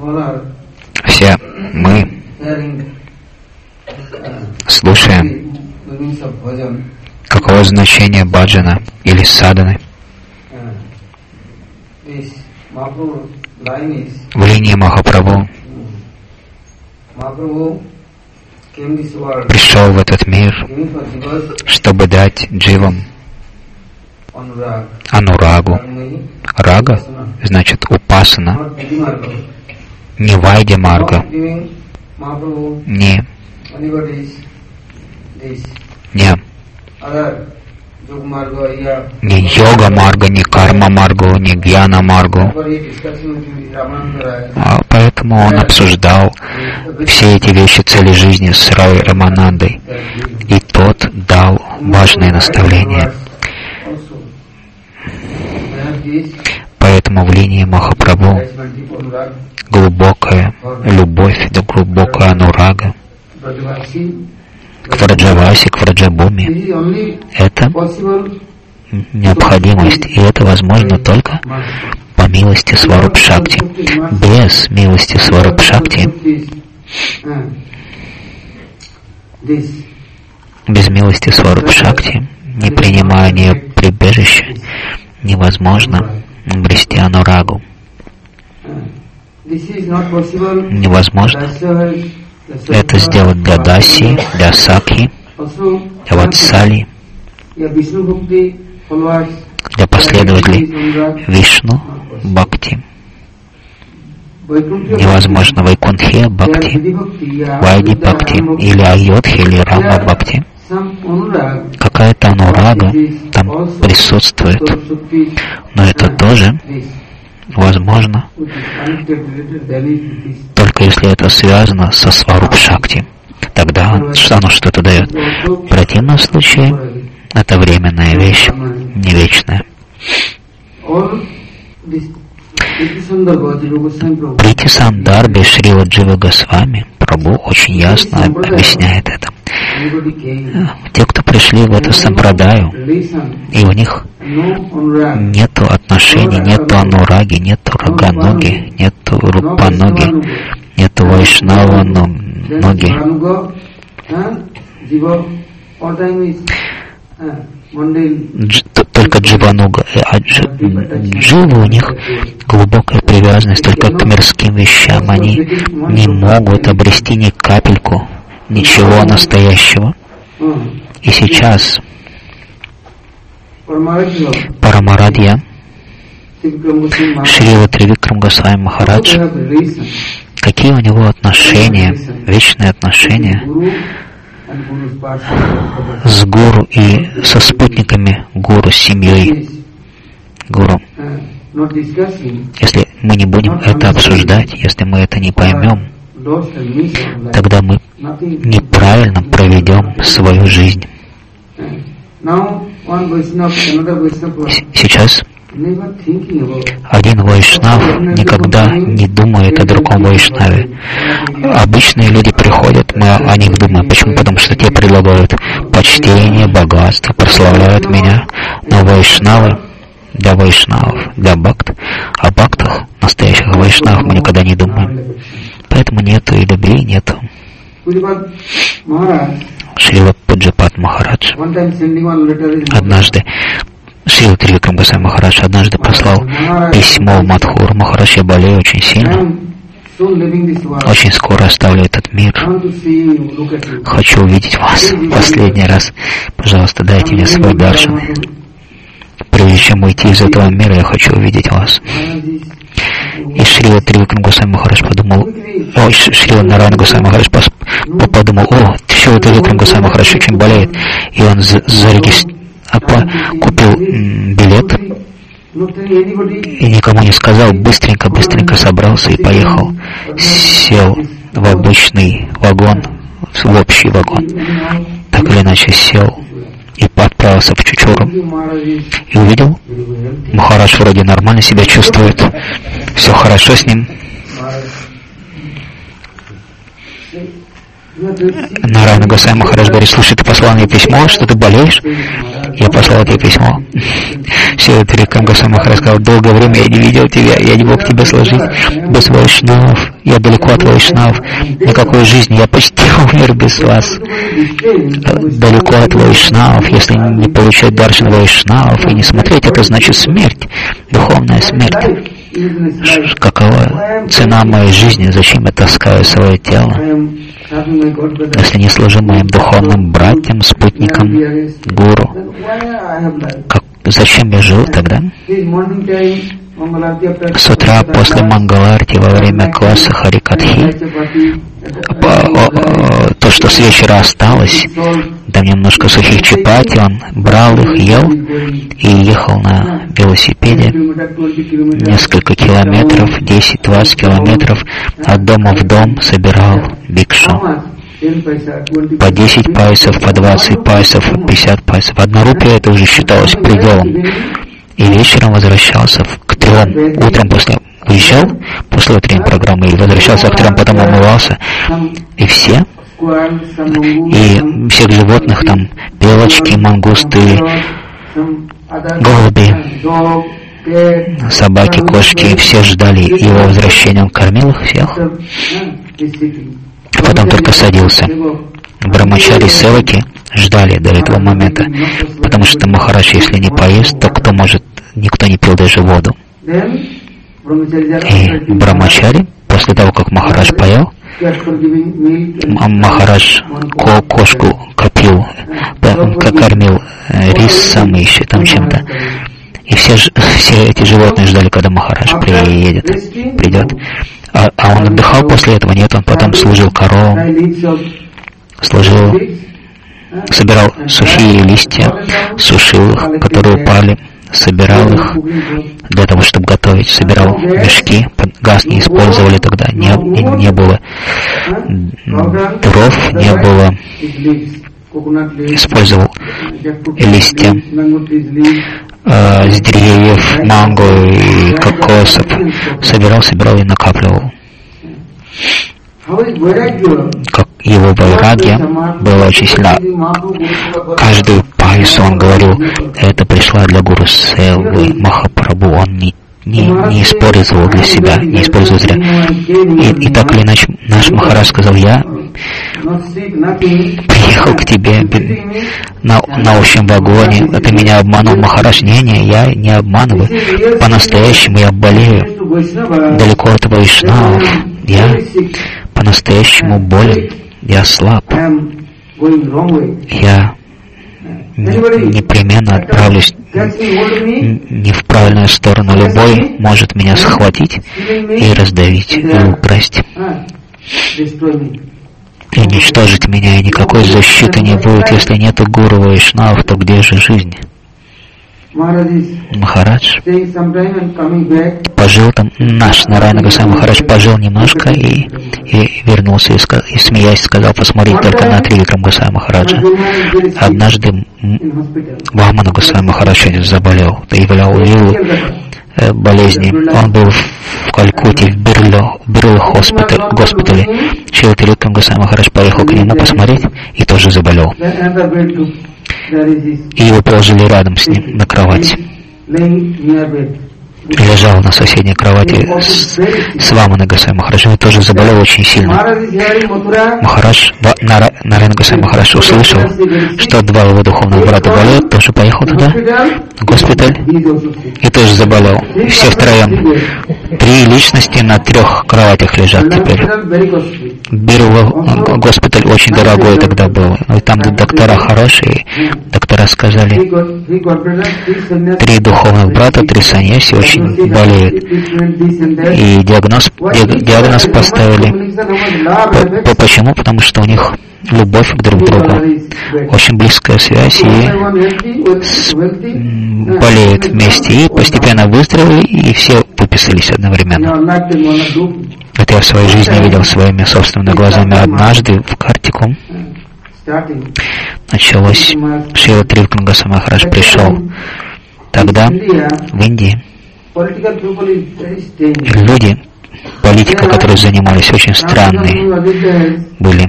Все мы слушаем, каково значение баджана или садханы. В линии Махапрабху пришел в этот мир, чтобы дать дживам анурагу. Рага значит упасана, не вайди марга, не йога марга, не карма маргу, не гьяна маргу. Поэтому он обсуждал все эти вещи цели жизни с Рай Раманандой, и тот дал важные наставления. Поэтому в линии Махапрабху глубокая любовь, да глубокая анурага к Враджаваси, к Враджабуми — это необходимость, и это возможно только по милости Сварупшакти. Без милости Сварупшакти, без милости Сварупшакти, не принимая в нее прибежище, невозможно обрести анурагу. Невозможно это сделать для Даси, для Сакхи, для Ватсали, для последователей Вишну, Бхакти. Невозможно Вайкунтхе Бхакти, Вайди Бхакти, или Айодхи, или Рама Бхакти. Какая-то анурага там присутствует, но это тоже возможно только если это связано со Сварупшакти. Тогда оно что-то дает. В противном случае это временная вещь, не вечная. Прити Сандарбе Шрила Джива Госвами Прабху очень ясно объясняет это. Те, кто пришли в эту сампрадаю, и у них нету отношений, нету анураги, нету раганоги, нету рупаноги, нету вайшнава-ноги. Только дживануга, а дживы у них глубокая привязанность только к мирским вещам. Они не могут обрести ни капельку ничего настоящего. И сейчас Парамарадья Шрила Тривикрам Госвами Махарадж, какие у него отношения, вечные отношения с гуру и со спутниками гуру, с семьей гуру. Если мы не будем это обсуждать, если мы это не поймем, тогда мы неправильно проведем свою жизнь. Сейчас один вайшнав никогда не думает о другом вайшнаве. Обычные люди приходят, мы о них думаем. Почему? Потому что те предлагают почтение, богатство, прославляют меня. Но вайшнавы для вайшнавов, для бхакт, о бхактах, настоящих вайшнавах мы никогда не думаем. Поэтому нету и любви, нету. Шрила Пуджапат Махарадж однажды, Шрила Тривикрам Госвами Махарадж однажды послал письмо в Мадхуру: Махарадж, я болею очень сильно, очень скоро оставлю этот мир, хочу увидеть вас в последний раз, пожалуйста, дайте мне свой даршан. Прежде чем уйти из этого мира, я хочу увидеть вас. И Шрила Тривикрам Госвами Махарадж подумал, Шрила Нарайана Госвами Махарадж подумал, Шрила Тривикрам Госвами Махарадж очень болеет, и он купил билет и никому не сказал, быстренько собрался и поехал, сел в обычный вагон, в общий вагон, так или иначе сел и отправился в Чучуру и увидел, Махарадж вроде нормально себя чувствует, все хорошо с ним. Нарайана Госвами Махарадж говорит: слушай, ты послал мне письмо, что ты болеешь? Я послал тебе письмо. Шрила Тривикрам Госвами Махарадж сказал: долгое время я не видел тебя, я не мог тебя сложить без вайшнавов. я далеко от вайшнав, никакой жизни, я почти умер без вас. Далеко от вайшнавов, если не получать даршан вайшнавов и не смотреть, это значит смерть, духовная смерть. Какова цена моей жизни, зачем я таскаю свое тело, если не служу моим духовным братьям, спутникам, гуру? Зачем я жил тогда? С утра после Мангаларти во время класса Харикатхи, то, что с вечера осталось, там немножко сухих чапати, он брал их, ел и ехал на велосипеде несколько километров, 10-20 километров от дома в дом, собирал бикшу. По 10 пайсов, по 20 пайсов, 50 пайсов. 1 рупия это уже считалось пределом. И вечером возвращался к 3. Утром уезжал после утренней программы и возвращался к 3, потом умывался. И всех животных, там белочки, мангусты, голуби, собаки, кошки, все ждали его возвращения. Он кормил их всех, а потом только садился. Брамачари, севаки ждали до этого момента, потому что Махарадж, если не поест, то кто может, никто не пил даже воду. И Брамачари, после того, как Махарадж поел, Махарадж кошку кормил рисом и еще там чем-то. И все эти животные ждали, когда Махарадж придет. А он отдыхал после этого? Нет, он потом служил коровам, собирал сухие листья, сушил их, которые упали, собирал их для того, чтобы готовить, собирал мешки, газ не использовали тогда, не было дров, не было, использовал листья с деревьев, манго и кокосов, собирал и накапливал. Как его вайрагья было очень сильно. Каждую пайсу он говорил, это пришла для Гуру Севы, Махапрабху, он не использовал для себя, не использовал зря. И так или иначе, наш Махарадж сказал, я приехал к тебе на общем вагоне, ты меня обманул, Махарадж. Не, я не обманываю, по-настоящему я болею, далеко от вайшнавов, я по-настоящему болен, я слаб, я непременно отправлюсь не в правильную сторону. Любой может меня схватить и раздавить, и украсть, и уничтожить меня, и никакой защиты не будет. Если нету гуру вайшнавов, то где же жизнь? Махарадж пожил там, наш Нарайана Госвами Махарадж пожил немножко и вернулся, и смеясь сказал, посмотрите только на Тривикрам Госвами Махараджа. Однажды Вамана Госвами Махарадж заболел, являл лилу болезни. Он был в Калькутте, в Бирло госпитале. Шрила Тривикрам Госвами Махарадж поехал к нему посмотреть и тоже заболел. И его положили рядом с ним на кровать. Лежал на соседней кровати с Ваманой Госвами Махараджем, и тоже заболел очень сильно. Нарайана Госвами Махарадж услышал, что 2 его духовных брата болеют, тоже поехал туда, в госпиталь, и тоже заболел. Все втроем. 3 личности на 3 кроватях лежат теперь. Госпиталь очень дорогой тогда был. И там доктора хорошие. Доктора сказали, 3 духовных брата, 3 саньяси очень болеют. И диагноз поставили. Почему? Потому что у них любовь друг к другу, очень близкая связь, и болеют вместе. И постепенно выздоровели, и все выписались одновременно. Это я в своей жизни видел своими собственными глазами. Однажды в Картику началось, Шрила Тривикрам Госвами Махарадж пришел. Тогда в Индии люди, политика, которые занимались, очень странные были.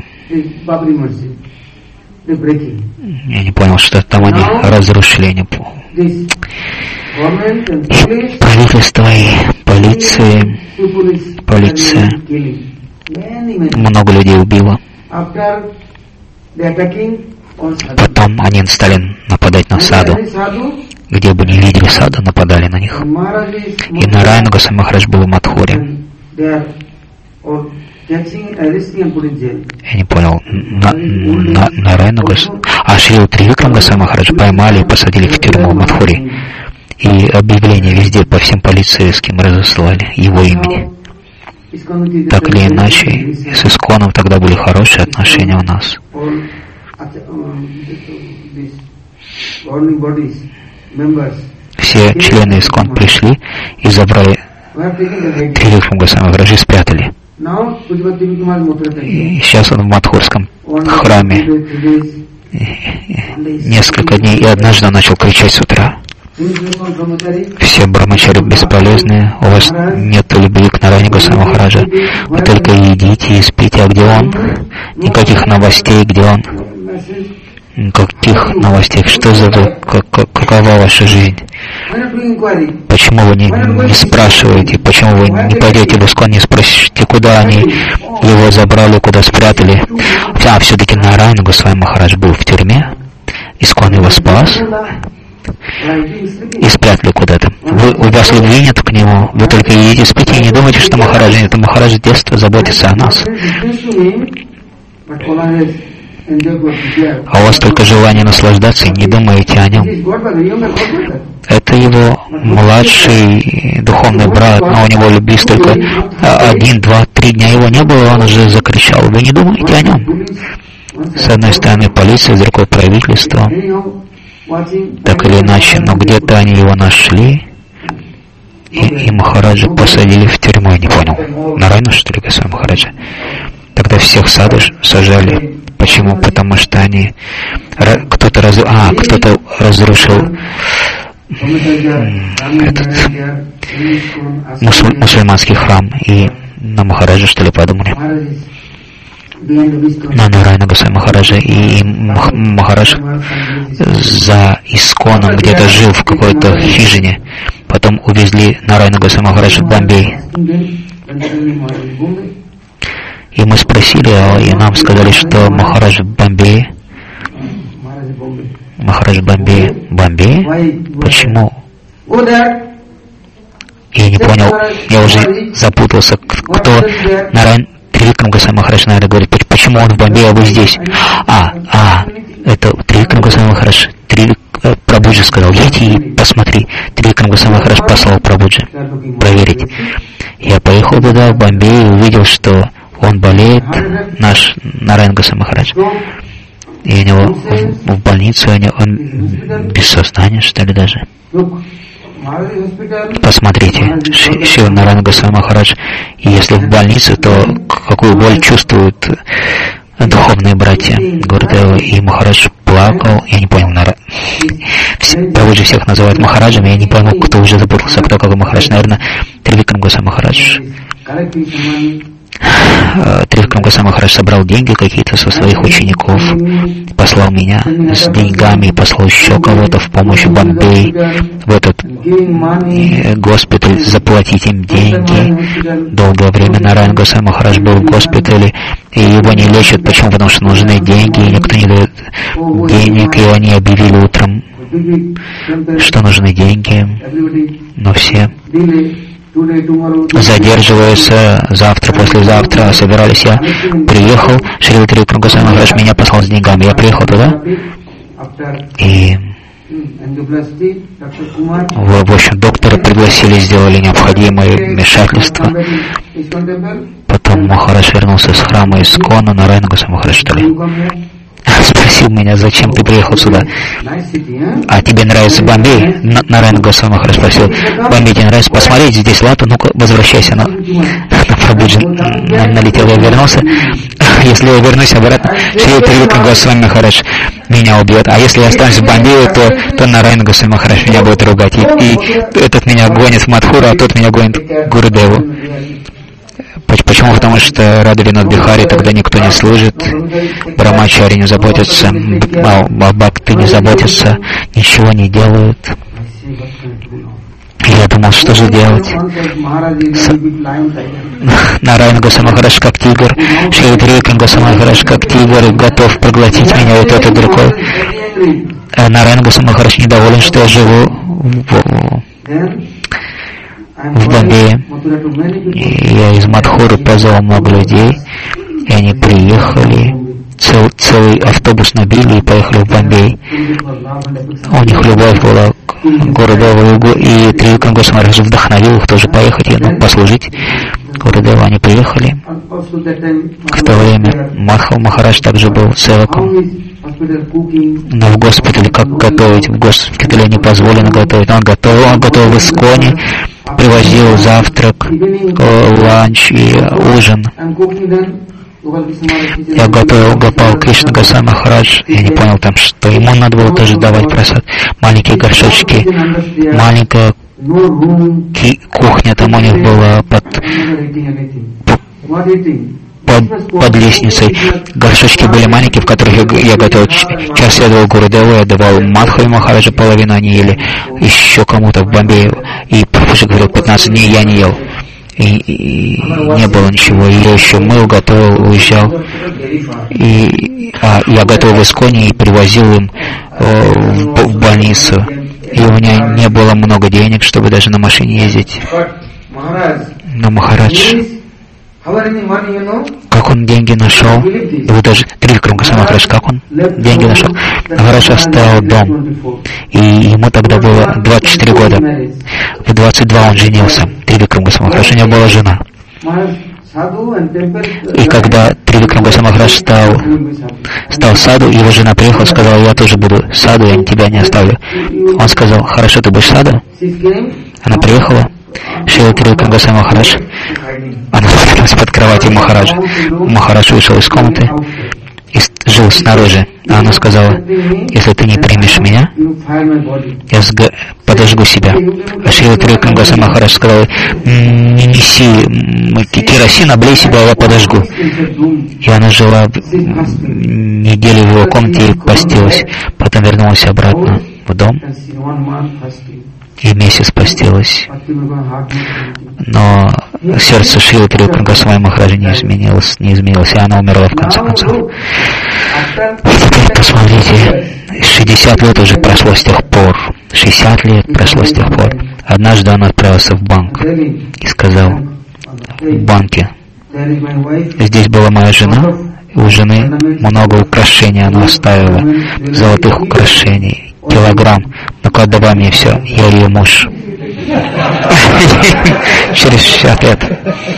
Я не понял, что там они разрушили. И правительство и полиция много людей убила. Потом они стали нападать на саду. Где бы не видели саду, нападали на них. И Нараяна Госвами Махарадж был в Мадхуре. Я не понял, Нараяна Госвами... Шри Тривикрам Госвами Махарадж поймали и посадили в тюрьму в Мадхуре. И объявления везде по всем полицейским разослали его имени. Так или иначе, с Исконом тогда были хорошие отношения у нас. Все члены Искон пришли и забрали Тривикрам Госвами Махарадж и спрятали. И сейчас он в Мадхурском храме несколько дней, и однажды он начал кричать с утра: все брамачари бесполезные, у вас нет любви к Нараяне Госвами Махараджа, вы только едите и спите, а где он? Никаких новостей, где он? Никаких новостей, что за вы, какова ваша жизнь? Почему вы не спрашиваете, почему вы не пойдете в Искон, не спросите, куда они его забрали, куда спрятали? Все-таки Нараяна Госвами Махарадж был в тюрьме, Искон его спас и спрятали куда-то. У вас любви нет к нему, вы только едите, спите и не думайте, что Махарадж нет. Махарадж с детства заботится о нас. А у вас только желание наслаждаться и не думаете о нем. Это его младший духовный брат, но у него любви только 1, 2, 3 дня его не было, он уже закричал: вы не думаете о нем? С одной стороны полиция, с другой правительство. Так или иначе, но где-то они его нашли, и Махараджа посадили в тюрьму. Я не понял, Нараяна, что ли, Госвами Махараджа? Тогда всех сажали. Почему? Потому что они... Кто-то разрушил этот мусульманский храм, и на Махараджа, что ли, подумали? На Нараяна Госвами Махараджа, и Махарадж за Исконом где-то жил в какой-то хижине. Потом увезли Нараяна Госвами Махараджа в Бомбей. И мы спросили, и нам сказали, что Махарадж в Бомбее. Махарадж в Бомбее. Бомбее? Почему? Я не понял, я уже запутался, кто Нараяна Тривикрам Госвами Махарадж, наверное, говорит, почему он в Бомбее, а вы здесь? Это Тривикрам Госвами Махарадж. Прабхуджи сказал: иди и посмотри. Тривикрам Госвами Махарадж послал Прабхуджи проверить. Я поехал туда, в Бомбей, и увидел, что он болеет, наш Нараяна Госвами Махарадж. И у него в больнице, он без сознания, что ли, даже. Посмотрите, Шрила Нараяна Госвами Махарадж, и если в больнице, то какую боль чувствуют духовные братья Гурудева. И Махарадж плакал, я не понял, Прабхуджи всех называют Махараджами, я не понял, кто уже запутался, кто какой Махарадж. Наверное, Тривикрам Госвами Махарадж. Тривикрам Госвами Махарадж собрал деньги какие-то со своих учеников, послал меня с деньгами, послал еще кого-то в помощь в Бомбей, в этот госпиталь, заплатить им деньги. Долгое время Нараяна Госвами Махарадж был в госпитале, и его не лечат. Почему? Потому что нужны деньги, и никто не дает денег, и они объявили утром, что нужны деньги, но все задерживаются завтра, послезавтра, собирались. Я приехал, Шрила Тривикрам Госвами Махарадж меня послал с деньгами. Я приехал туда, и в общем, доктора пригласили, сделали необходимое вмешательство. Потом Махарадж вернулся с храма Искона, Нараяна Госвами Махарадж, что ли, спросил меня: зачем ты приехал сюда? А тебе нравится Бомбей? Нараяна Госвами Махарадж спросил: Бомбей тебе нравится? Посмотреть здесь, ладно, ну-ка, возвращайся. На Прабхуджи налетел, я вернулся. Если я вернусь обратно, Шрила Тривикрам Госвами Махарадж меня убьет. А если я останусь в Бомбее, то Нараяна Госвами Махарадж меня будет ругать. И этот меня гонит в Мадхуру, а тот меня гонит к Гурудеву. Почему? Потому что Радhavинат Бихари тогда никто не служит, брамачари не заботятся, бхакты не заботятся, ничего не делают. Я думал, что же делать. Нараяна Госвами Махарадж как тигр, Шрила Тривикрама Госвами Махарадж как тигр, готов проглотить меня, вот это другой. Нараяна Госвами Махарадж недоволен, что я живу в Бомбее. Я из Мадхуры позвал много людей, и они приехали, целый автобус набили и поехали в Бомбей. У них любовь была к Гурудеву, и Тривикрама Госвами Махарадж вдохновил их тоже поехать и послужить Гурудеву. Они приехали. В то время Мадхава Махарадж также был севаком. Но в госпитале как готовить? В госпитале не позволено готовить. Он готовил в Исконе, привозил завтрак, ланч и ужин. Я готовил Гопал Кришна Госвами Махарадж. Я не понял там, что ему надо было тоже давать просад. Маленькие горшочки, маленькая кухня там у них была под лестницей. Горшочки были маленькие, в которых я готовил. Час я давал Гурудеву, я давал Мадхаве Махараджа, половину они ели, еще кому-то в Бомбее. И Прабхупада говорил, 15 дней я не ел. И не было ничего. И я еще мыл, готовил, уезжал. Я готовил в Исконе и привозил им в больницу. И у меня не было много денег, чтобы даже на машине ездить. Но Махарадж, как он деньги нашел? Вы даже Тривикрама Госвами Махарадж, как он деньги нашел? Махарадж оставил дом, и ему тогда было 24 года. В 22 он женился. Тривикрама Госвами Махарадж, у него была жена. И когда Тривикрама Госвами Махарадж стал саду, его жена приехала и сказала, я тоже буду саду, я тебя не оставлю. Он сказал, хорошо, ты будешь саду? Она приехала. Шрила Тривикрама Госвами Махарадж. Она спряталась под кроватью Махараджа. Махарадж вышел из комнаты и жил снаружи. А она сказала, если ты не примешь меня, я подожгу себя. А Шрила Тривикрама Госвами Махарадж сказал, не неси керосин, облей себя, я подожгу. И она жила неделю в его комнате и постилась. Потом вернулась обратно в дом. И месяц постилась. Но сердце Шрилы Тривикрама Госвами Махараджа не изменилось, и она умерла в конце концов. Теперь посмотрите, 60 лет уже прошло с тех пор. 60 лет прошло с тех пор. Однажды он отправился в банк и сказал, в банке, здесь была моя жена, у жены много украшений она оставила, золотых украшений, килограмм. Ну-ка, давай мне все, я ее муж. Через 60 лет.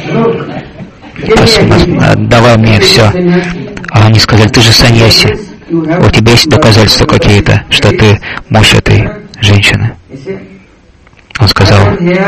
Давай мне все. А они сказали, ты же саньяси. У тебя есть доказательства какие-то, что ты муж этой женщины? Он сказал,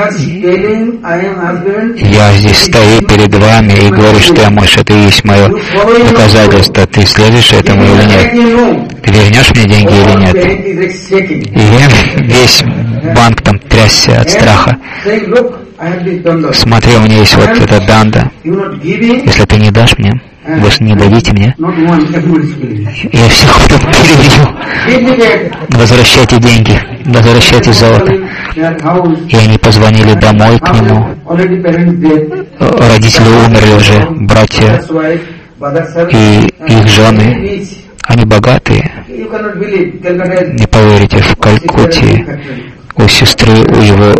я здесь стою перед вами и говорю, что я муж, это и есть мое доказательство. Ты следуешь этому или нет? Ты вернешь мне деньги или нет? И весь банк там трясся от страха. Смотри, у меня есть вот эта данда. Если ты не дашь мне, вы не дадите мне, я всех потом перебью. Возвращайте деньги, возвращайте золото. И они позвонили домой к нему. Родители умерли уже, братья и их жены. Они богатые. Не поверите, в Калькутте у сестры, у его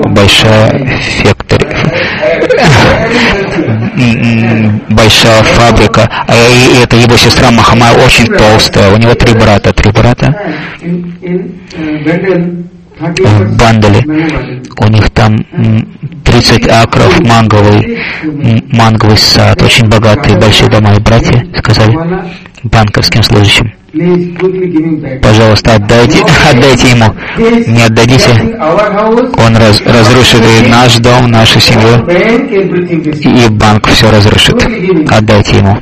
большая фабрика, и это его сестра Махамая очень толстая, у него 3 брата. В Бандале, у них там 30 акров, манговый сад, очень богатые, большие дома. И братья сказали банковским служащим, пожалуйста, отдайте ему. Не отдадите, он разрушит и наш дом, нашу семью, и банк все разрушит. Отдайте ему.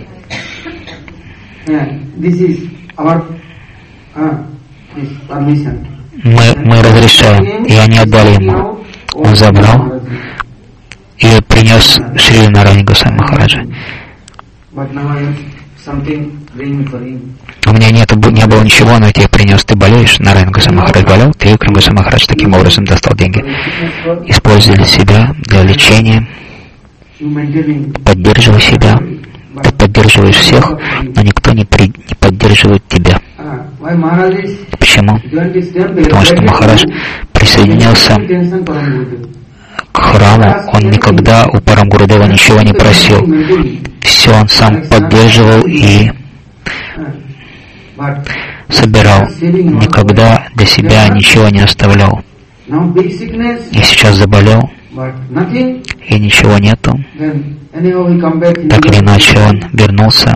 Мы разрешаем, и они отдали ему. Он забрал и принес Шри Нараяне Госвами Махараджа. У меня не было ничего, но я тебе принес, ты болеешь. Нараяна Госвами Махарадж болел, Тривикрам Госвами Махарадж таким образом достал деньги. Используй себя для лечения, поддерживай себя. Ты поддерживаешь всех, но никто не поддерживает тебя. Почему? Потому что Махарадж присоединился к храму, он никогда у Парам Гурудева ничего не просил. Все он сам поддерживал и собирал. Никогда для себя ничего не оставлял. И сейчас заболел, и ничего нету. Так или иначе он вернулся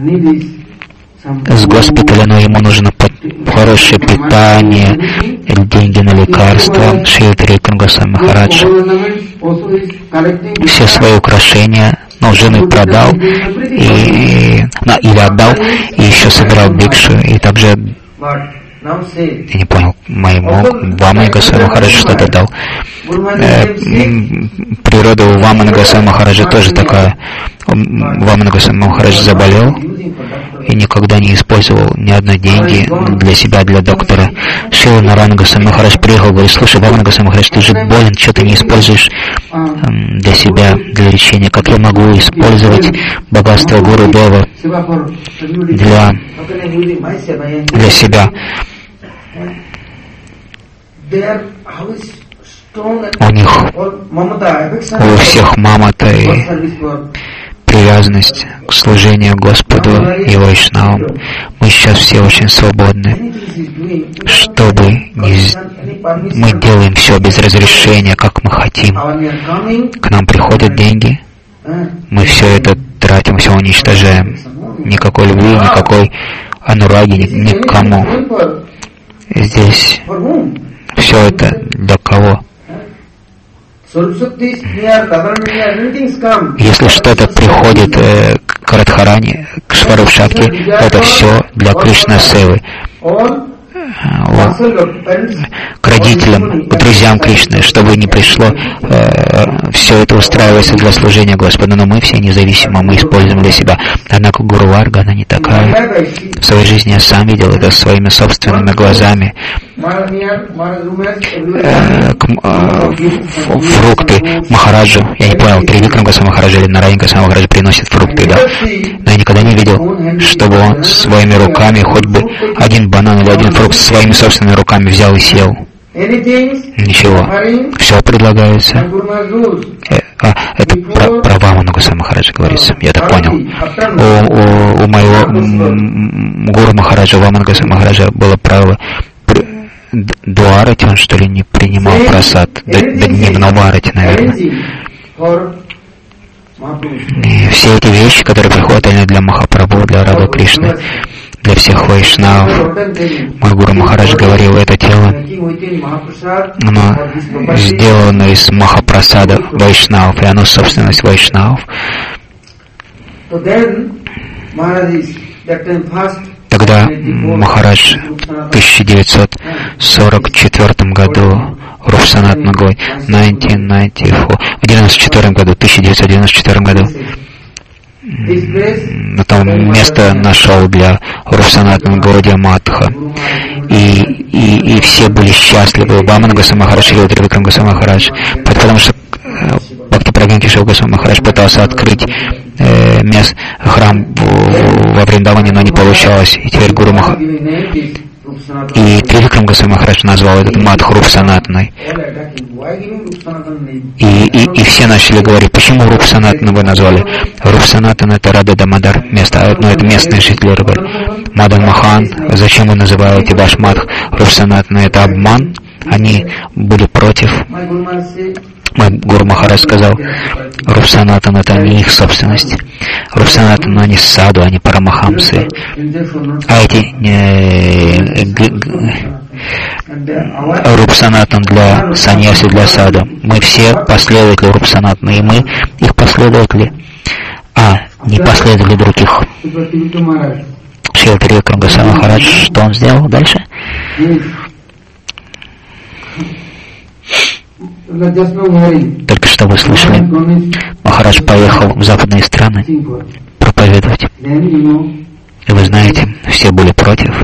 с госпиталя, но ему нужно хорошее питание, деньги на лекарства. Шрила Тривикрам Госвами Махарадж все свои украшения, жены продал или отдал, и еще собирал бикшу, и также, я не понял, Вамана Госвами Махарадж что-то дал. Природа у Вамана Госвами Махараджа тоже такая. Вамана Госвами Махарадж заболел и никогда не использовал ни одной деньги для себя, для доктора. Шрила Нараяна Госвами Махарадж приехал и говорит: слушай, Вамана Госвами Махарадж, ты же болен, что ты не используешь для себя, для лечения? Как я могу использовать богатство Гурудева для себя? У них, у всех мамата и привязанность к служению Господу и Вайшнавам. Мы сейчас все очень свободны. Мы делаем все без разрешения, как мы хотим. К нам приходят деньги, мы все это тратим, все уничтожаем. Никакой любви, никакой анураги никому. Здесь все это для кого? Если что-то приходит к Радхарани, к Сваруб Шакти, это все для Кришна Севы. К родителям, к друзьям Кришны, чтобы не пришло, все это устраивается для служения Господу, но мы все независимы, мы используем для себя. Однако Гуру Варга, она не такая. В своей жизни я сам видел это своими собственными глазами. Фрукты Махараджу, я не понял, Тривикрам Госвами Махараджа или Нараяна Госвами Махараджа приносит фрукты, да? Но я никогда не видел, чтобы он своими руками хоть бы один банан или один фрукт своими собственными руками взял и съел. Ничего. Все предлагается. Это про Ваману Госвами Махараджа говорится, я так понял. У моего Гуру Махараджа, Вамана Госвами Махараджа, было правило до арати, он что ли не принимал прасад, до дневного арати, наверное. И все эти вещи, которые приходят, они для Махапрабху, для Рады Кришны, для всех вайшнавов. Мой Гуру Махарадж говорил, это тело, оно сделано из Махапрасада вайшнавов, и оно собственность вайшнавов. Тогда Махарадж в 1944 году, Рупсанат Нагой, 1994 году, там место нашел для Рупсанатана Гаудия Матха. И все были счастливы. Вамана Госвами Махарадж и Тривикрам Госвами Махарадж. Потому что Бхактипрагьян Кешава Госвами Махарадж пытался открыть храм во Вриндаване, но не получалось. И теперь Гуру Махарадж и Тривикрам Госвами Махарадж назвал этот Матх Рупсанатаной. И все начали говорить, почему Рупсанатана вы назвали? Рупсанатана — это Рада Дамодар, место, но это местные жители говорят. Мадан Махан, зачем вы называете ваш Матх Рупсанатана? Это обман. Они были против. Мой Гуру Махарадж сказал, Рупсанатан — это не их собственность. Рупсанатан, они саду, они парамахамсы. А эти Рупсанатан для саньяси, для саду. Мы все последователи Рупсанатана, и мы их последователи, не последователи других. Шрила Тривикрам Госвами Махарадж, что он сделал дальше? Только что вы слышали, Махарадж поехал в западные страны исповедовать. И вы знаете, все были против.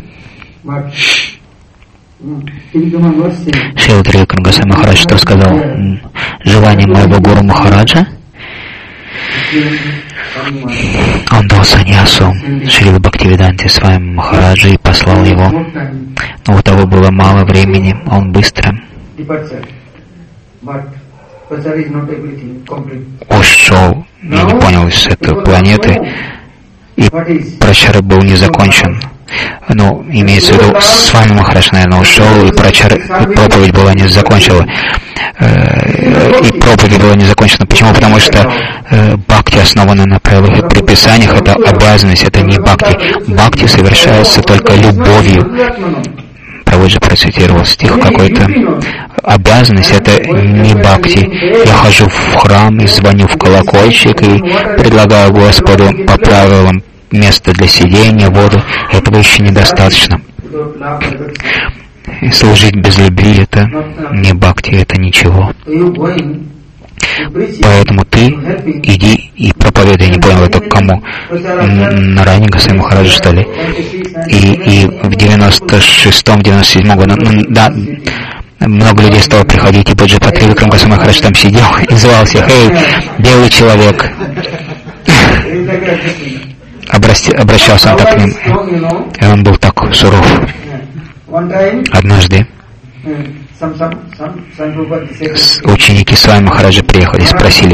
Шрила Тривикрама Госвами Махарадж что сказал? Желание моего гуру Махараджа, он дал саньясу Шрила Бхактивиданте Свами Махараджа и послал его. Но у того было мало времени, он быстро ушел, я не понял, с этой планеты, и прачара был не закончен. Ну, имеется в виду, с вами Махарадж, наверное, ушел, и проповедь была не закончена. И проповедь была не закончена. Почему? Потому что бхакти, основанная на правилах и предписаниях, это обязанность, это не бхакти. Бхакти совершается только любовью. Прабхуджи процитировал стих какой-то. Обязанность — это не бхакти. Я хожу в храм и звоню в колокольчик и предлагаю Господу по правилам место для сидения, воду. Этого еще недостаточно. И служить без любви — это не бхакти, это ничего. Поэтому ты иди и проповедуй. Я не понял, это кому? Нараяне Госвами Махараджу, что ли? И в 96-м, 97-м году, да, много людей стало приходить, и Пуджапад Тривикрама Госвами Махарадж там сидел и звал всех: «Эй, белый человек!» Обращался он так к ним, и он был так суров. Однажды ученики Свами Махараджа приехали и спросили,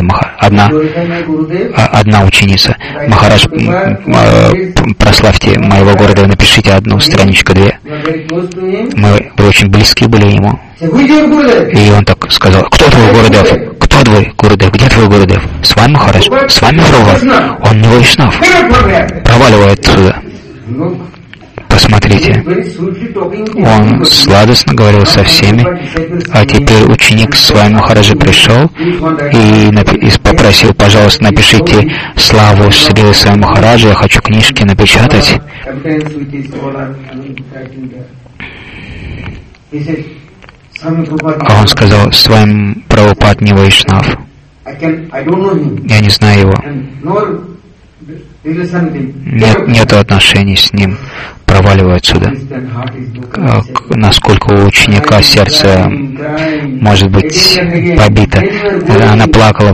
одна ученица: «Махарадж, прославьте моего Гурудева, напишите одну страничку, две». Мы очень близки были ему. И он так сказал: «Кто твой Гурудев? Кто твой Гурудев? Где твой Гурудев?» «Свами Махарадж». «Свами Прабхупад». «Он не Вайшнав». «Проваливай отсюда». Посмотрите, он сладостно говорил со всеми, а теперь ученик Свами Махараджа пришел и попросил: «Пожалуйста, напишите славу Шрилы Свами Махараджа, я хочу книжки напечатать». А он сказал: «Свами Прабхупад не Вайшнав. Я не знаю его. Нету отношений с ним. Проваливай отсюда». Насколько у ученика сердце может быть побито. Она плакала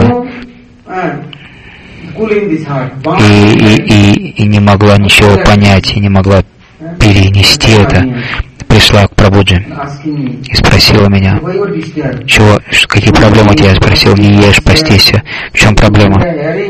и не могла ничего понять, и не могла перенести это. Пришла к Прабхуджи и спросила меня: какие проблемы у тебя? Я спросил: не ешь, постися. В чем проблема?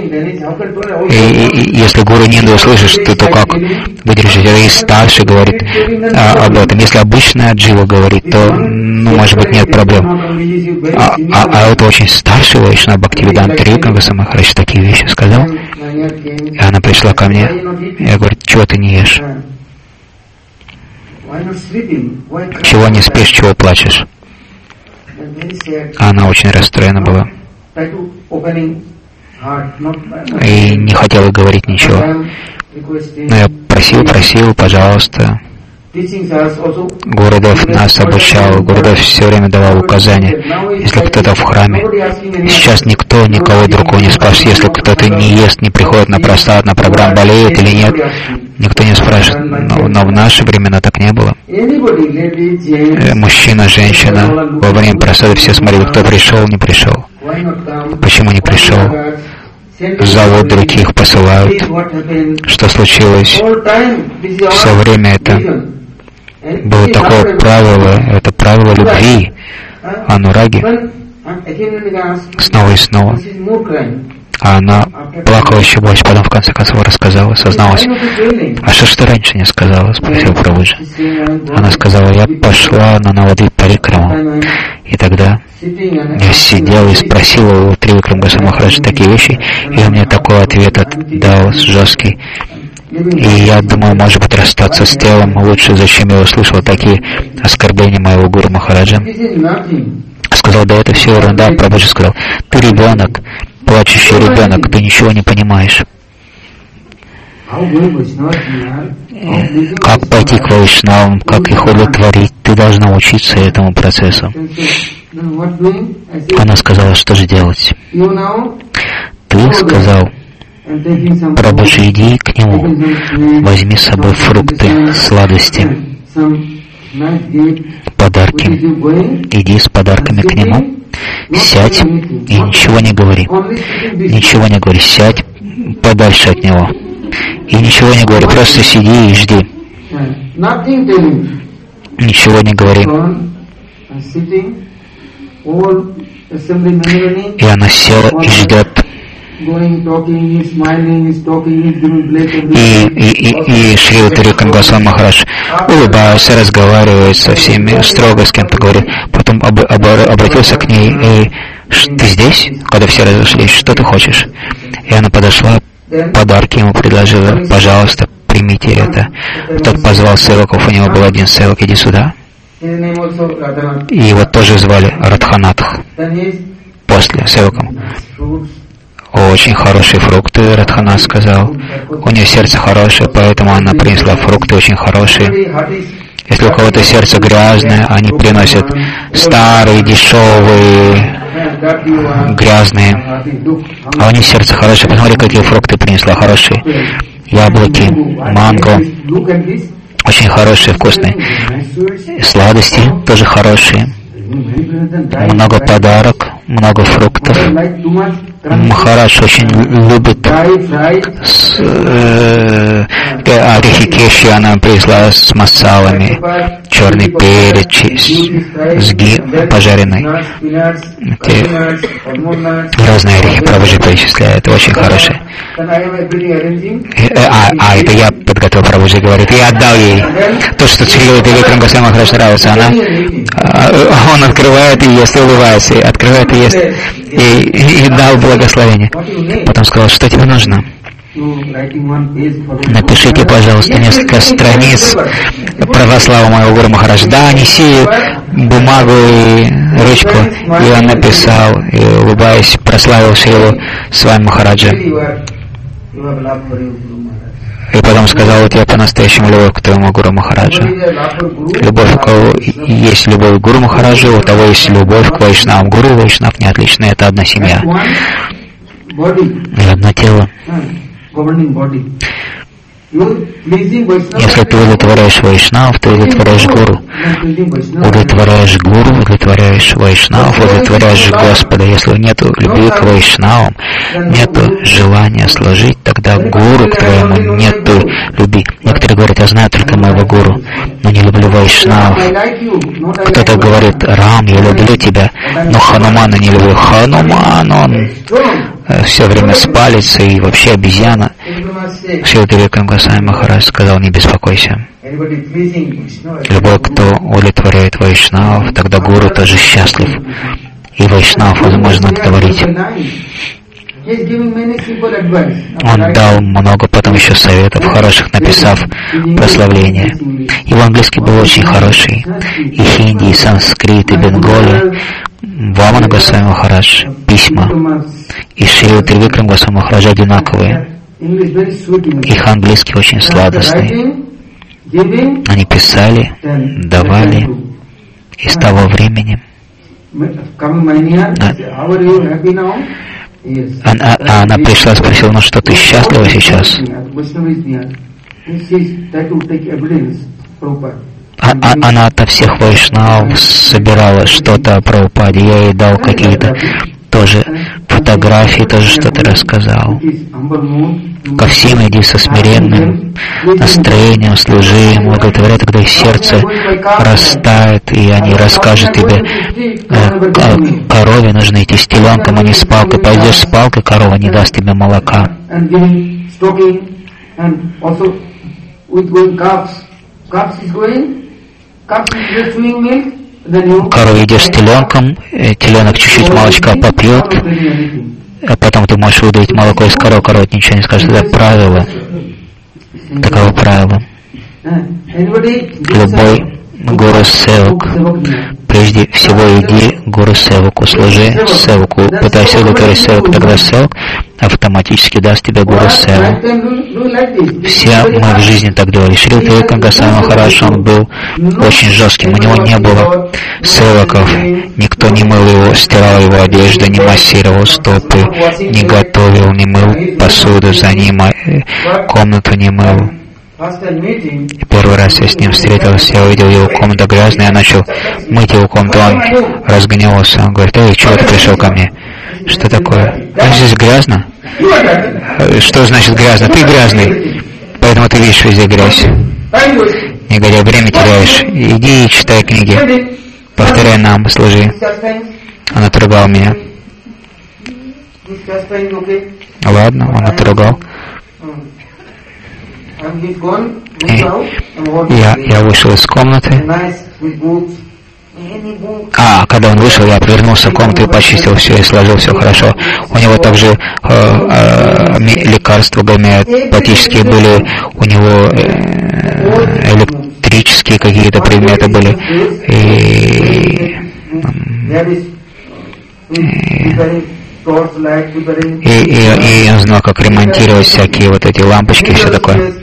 И если гуру Нинду услышишь, то как выдержать? И старший говорит об этом. Если обычная джива говорит, то, может быть, нет проблем. А это очень старший Вайшнав Бхактивиданта Тривикрама Госвами Махарадж такие вещи сказал. И она пришла ко мне. Я говорю: чего ты не ешь? Чего не спишь, чего плачешь? Она очень расстроена была и не хотела говорить ничего. Но я просил, пожалуйста. Гурудев нас обучал, Гурудев все время давал указания. Если кто-то в храме, сейчас никто никого другого не спрашивает. Если кто-то не ест, не приходит на просад, на программу, болеет или нет, никто не спрашивает. Но в наши времена так не было. Мужчина, женщина, во время просады все смотрели, кто пришел, не пришел. Почему не пришел? Зовут других, посылают. Что случилось? Все время это было такое правило, это правило любви, анураги, снова и снова. А она плакала еще больше, потом в конце концов рассказала, созналась. «А что ж ты раньше не сказала?» — спросил Прабхуджи. Она сказала: «Я пошла на Навадвип Парикраму». И тогда я сидел и спросил у Тривикрама Госвами Махараджа такие вещи, и он мне такой ответ дал жесткий. И я думал, может быть, расстаться с телом лучше, зачем я услышал такие оскорбления моего гуру Махараджа. Сказал: «Да это все ерунда». Прабхуджи сказал: «Ты ребенок, плачущий ребенок, ты ничего не понимаешь. Как пойти к вайшнавам, как их удовлетворить, ты должна учиться этому процессу». Она сказала: «Что же делать?» «Ты сказал, Прабху же, иди к нему, возьми с собой фрукты, сладости, подарки, иди с подарками к нему, сядь и ничего не говори. Ничего не говори, сядь подальше от него. И ничего не говори, просто сиди и жди. Ничего не говори. И она села и ждет. И Шри Тарикам Госвами Махарадж улыбается, разговаривает со всеми, строго с кем-то говорит. Потом обратился к ней: ты здесь? Когда все разошлись, что ты хочешь? И она подошла, подарки ему предложила: пожалуйста, примите это. Тот позвал севаков, у него был один севак: иди сюда. И его тоже звали Радханатх. После севаком. Очень хорошие фрукты, Радханат сказал. У нее сердце хорошее, поэтому она принесла фрукты очень хорошие. Если у кого-то сердце грязное, они приносят старые, дешевые, грязные. А у них сердце хорошее. Посмотри, какие фрукты принесла, хорошие. Яблоки, манго. Очень хорошие, вкусные. Сладости тоже хорошие. Много подарок, много фруктов. Махарадж очень любит орехи кеши, она принесла с масалами, черный перец, пожаренный. Разные орехи Прабхуджи перечисляет, это очень хорошее. Это я подготовил, Прабхуджи говорит, я отдал ей то, что Шри Тарикам Госвами Махарадж нравится. Он открывает и ест, и улыбается, открывает и ест, и дал благословение. Потом сказал: что тебе нужно? Напишите, пожалуйста, несколько страниц православа моего Гуру Махараджа. Да, неси бумагу и ручку. И он написал, и, улыбаясь, прославил Шрилу Свами Махараджа. И потом сказал: вот я по-настоящему любовь к твоему Гуру Махараджу. Любовь, у кого есть любовь к Гуру Махараджу, у того есть любовь к Вайшнавам. Гуру и Вайшнав не отличны, это одна семья. И одно тело. Если ты удовлетворяешь Вайшнав, ты удовлетворяешь Гуру. Удовлетворяешь Гуру, удовлетворяешь Вайшнав, удовлетворяешь Господа. Если нет любви к Вайшнавам, нет желания служить, тогда Гуру к твоему нету любви. Некоторые говорят: я знаю только моего Гуру, но не люблю Вайшнавов. Кто-то говорит: Рам, я люблю тебя, но Ханумана не люблю. Хануман, он все время спалится и вообще обезьяна. Шри Тарикам Госвами Махарадж сказал: не беспокойся. Любой, кто удовлетворяет Вайшнавов, тогда Гуру тоже счастлив. И Вайшнав возможно отговорить. Он дал много потом еще советов хороших, написав прославление. Его английский был очень хороший. И хинди, и санскрит, и бенголи. Вамана Госвами Махарадж, письма. И Шри Тривикрам Госвами Махарадж одинаковые. Их английский очень сладостный. Они писали, давали. И с того времени она пришла, спросила: ну что, ты счастлива сейчас? Она ото всех вайшнавов собирала что-то о Прабхупаде. Я ей дал какие-то тоже фотографии, тоже что-то рассказал. Ко всем иди со смиренным настроением, служи им, удовлетворяй, тогда их сердце растает, и они расскажут тебе: корове нужно идти с теленком, а не с палкой. Пойдешь с палкой, корова не даст тебе молока. Корова идешь с теленком, теленок чуть-чуть молочка попьет, а потом ты можешь выдавить молоко из коровы, корова ничего не скажет. Это правило. Таково правило. Любой Гуру Севак. Прежде всего иди Гуру Севаку, служи Севаку. Пытайся удовлетворить Севаку, тогда Севак автоматически даст тебе Гуру Севу. Все мы в жизни так делали. Шри Вивекананда Госвами Махарадж, он был очень жестким. У него не было севаков. Никто не мыл его, стирал его одежду, не массировал стопы, не готовил, не мыл посуду за ним, комнату не мыл. И первый раз я с ним встретился, я увидел его комнату грязной, я начал мыть его комнату, он разгневался, он говорит: эй, чего ты пришел ко мне? Что такое? А здесь грязно? Что значит грязно? Ты грязный, поэтому ты видишь везде грязь. Негодяй, время теряешь. Иди и читай книги. Повторяй нам, служи. Он отругал меня. Ладно, он отругал. И я вышел из комнаты. Когда он вышел, я вернулся в комнату и почистил все, и сложил все хорошо. У него также лекарства гомеопатические были, у него электрические какие-то предметы были. И он знал, как ремонтировать всякие вот эти лампочки и все такое.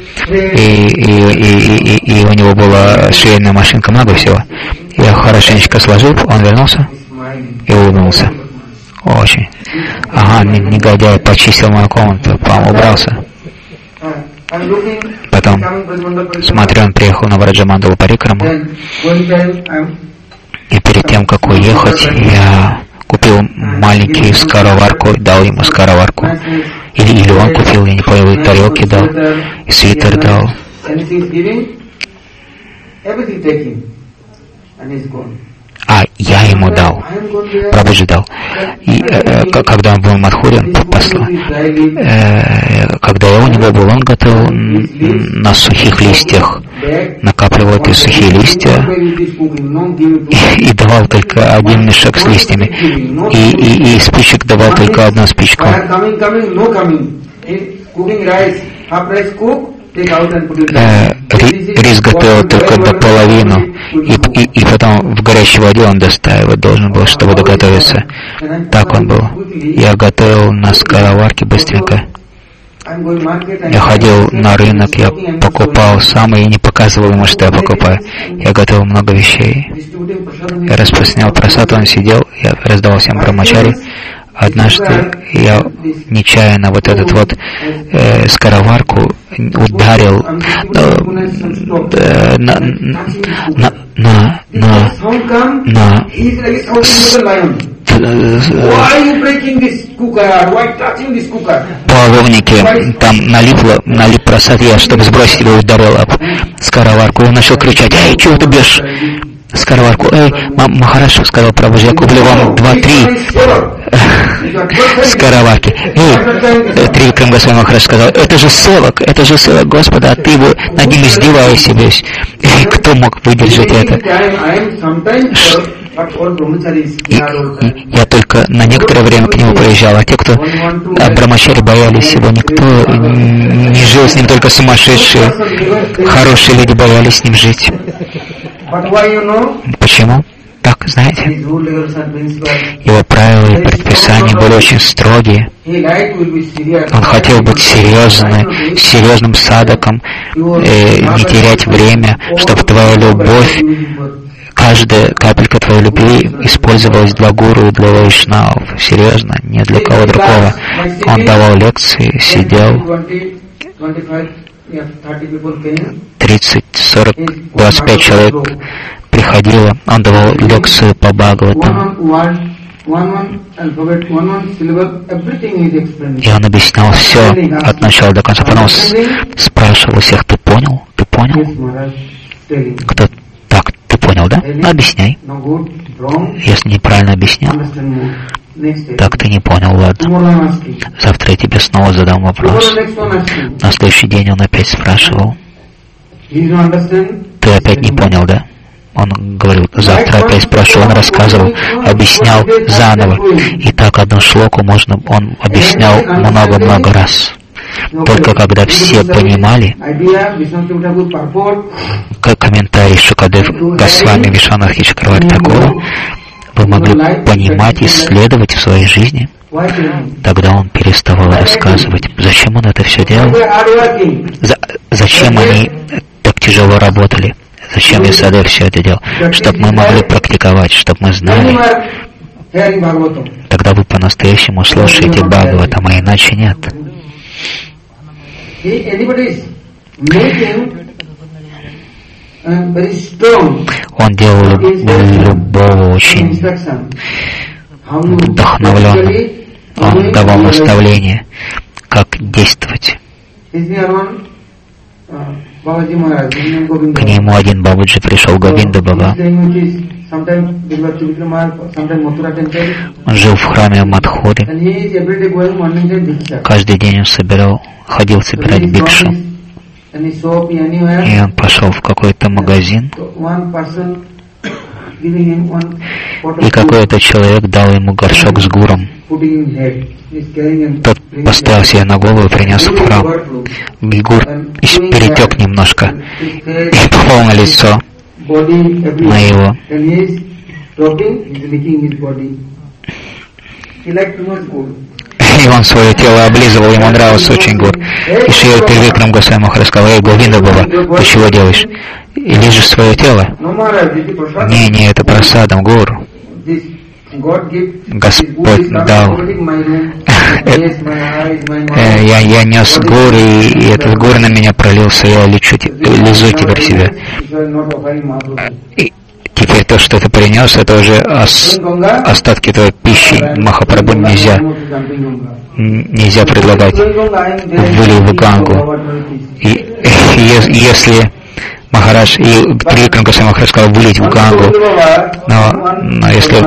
И у него была швейная машинка, много всего. Я хорошенечко сложил, он вернулся и улыбнулся. Очень. Негодяй почистил мою комнату, по-моему, убрался. Потом, смотрю, он приехал на Враджамандалу Парикраму. И перед тем, как уехать, я купил маленький скороварку, дал ему скороварку. Или он купил, я не понял, и тарелки дал, и свитер дал. Я ему дал, Прабхуджи дал. И когда он был в Мадхуре, он послал. Когда я у него был, он готовил на сухих листьях, накапливал эти сухие листья и давал только один мешок с листьями. И из спичек давал только одну спичку. Рис готовил только до половины, и потом в горячей воде он достаивать должен был, чтобы доготовиться. Так он был. Я готовил на скороварке быстренько. Я ходил на рынок, я покупал сам и не показывал ему, что я покупаю. Я готовил много вещей. Я распространял просад, он сидел, я раздавал всем брамачари. Однажды я нечаянно вот этот вот скороварку ударил половнике, там налип просад, я, чтобы сбросить его, ударил об скороварку. Он начал кричать: эй, чего ты бьешь скороварку? Эй, Махарадж, сказал Прабхуджи, я куплю вам 2-3 скороварки. Эй, Тривикрама Госвами Махарадж сказал: это же севак, Господа, а ты его над ним издеваешься весь. Эй, кто мог выдержать это? Я только на некоторое время к нему приезжал, а те, кто брамачари, боялись его, никто не жил с ним, только сумасшедшие. Хорошие люди боялись с ним жить. Почему? Так, знаете, его правила и предписания были очень строгие. Он хотел быть серьезным садаком, не терять время, чтобы твоя любовь, каждая капелька твоей любви использовалась для гуру и для вайшнавов. Серьезно, не для кого другого. Он давал лекции, сидел. 30, 40, 25 человек приходило. Он давал лекцию по Бхагаватам. И он объяснял все от начала до конца. Потом спрашивал у всех: ты понял? Ты понял? Кто? Так, ты понял, да? Ну, объясняй. Если неправильно объяснял, так ты не понял, ладно. Завтра я тебе снова задам вопрос. На следующий день он опять спрашивал: ты опять не понял, да? Он говорил: завтра опять спрошу. Он рассказывал, объяснял заново. И так одну шлоку он объяснял много-много раз. Только когда все понимали, комментарий Шукадев Госвами Вишванатхи Чакраварти Такора вы могли понимать и исследовать в своей жизни, тогда он переставал рассказывать, зачем он это все делал, зачем они так тяжело работали, зачем Ясадев все это делал, чтобы мы могли практиковать, чтобы мы знали. Тогда вы по-настоящему слушаете Бхагаватам, а иначе нет. Он делал любого очень вдохновленным. Он давал наставления, как действовать. К нему один Бабаджи пришел, Говинда Баба. Он жил в храме Мадхури. Каждый день он ходил собирать бикшу. И он пошел в какой-то магазин, и какой-то человек дал ему горшок с гуром. Тот поставил себе на голову и принес в храм. Гур перетек немножко и попал на лицо на его. И он свое тело облизывал, ему нравился очень гур. И Шрила Тривикрам Госвами Махарадж сказал: «Эй, Говинда Баба, ты чего делаешь? И лижешь свое тело?» Не, это просадом, гуру. Господь дал. Я нес гур, и этот гур на меня пролился, я лизу теперь себя. И теперь то, что ты принес, это уже остатки твоей пищи. Махапрабху нельзя предлагать. Вылил в Гангу. И если Махарадж, и Тривикрам Госвами Махарадж сказал вылить в Гангу, но если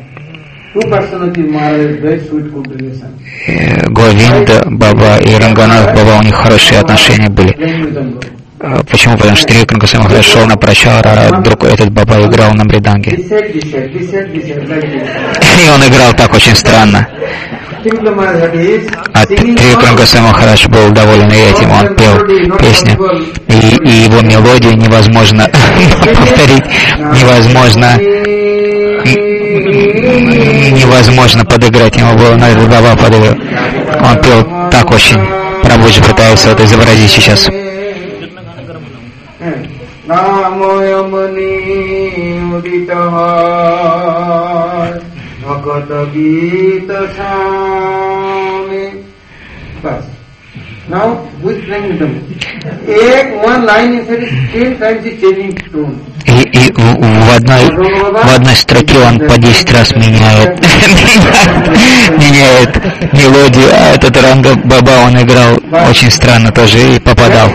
Говинда Баба и Ранганат Баба, у них хорошие отношения были. Почему? Потому что Тривикрам Госвами Махарадж шел на прачара, а вдруг этот Баба играл на мриданге. И он играл так очень странно. А Тривикрам Госвами Махарадж был доволен этим, он пел песни, и его мелодию невозможно повторить, невозможно подыграть, ему было надо Баба подыграл. Он пел так очень, Прабхуджи пытается это изобразить сейчас. Now, who is playing with them? One line inside is 10 times is changing tone. И в одной строке он по 10 раз меняет мелодию, а этот Ранга Баба, он играл очень странно тоже и попадал.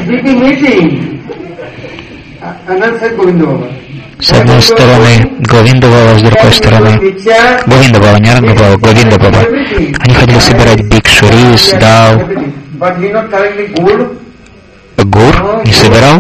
С одной стороны Говинда Баба, с другой стороны Говинда Баба, не Ранга Баба, Говинда Баба. Они ходили собирать бикшу, рис, дал. Гур не собирал?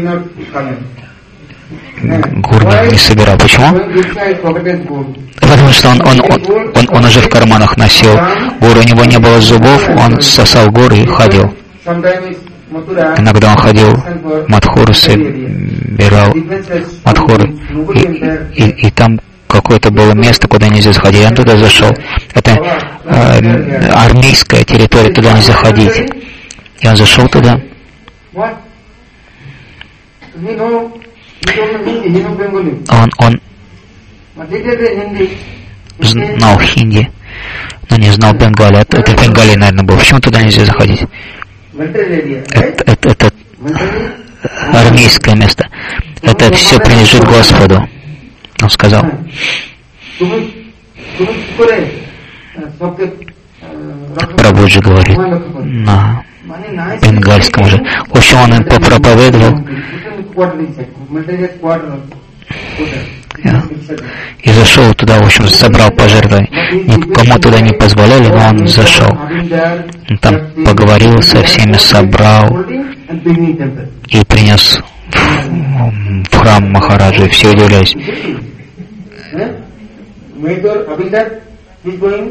Гур не собирал. Почему? Потому что он уже в карманах носил гур, у него не было зубов, он сосал гур и ходил. Иногда он ходил в Мадхуру, собирал Мадхуры, и там какое-то было место, куда нельзя заходить. Я туда зашел. Это армейская территория, туда нельзя ходить. Я зашел туда. Он знал хинди, но не знал бенгали. Это бенгали, наверное, был. Почему туда нельзя заходить? Это армейское место. Это все принадлежит Господу. Он сказал. Прабхуджи говорит на бенгальском же. В общем, он им попроповедовал. И зашел туда, в общем, собрал пожертвования. Никому туда не позволяли, но он зашел. Он там поговорил со всеми, собрал и принес в храм Махараджа, и все удивлялись.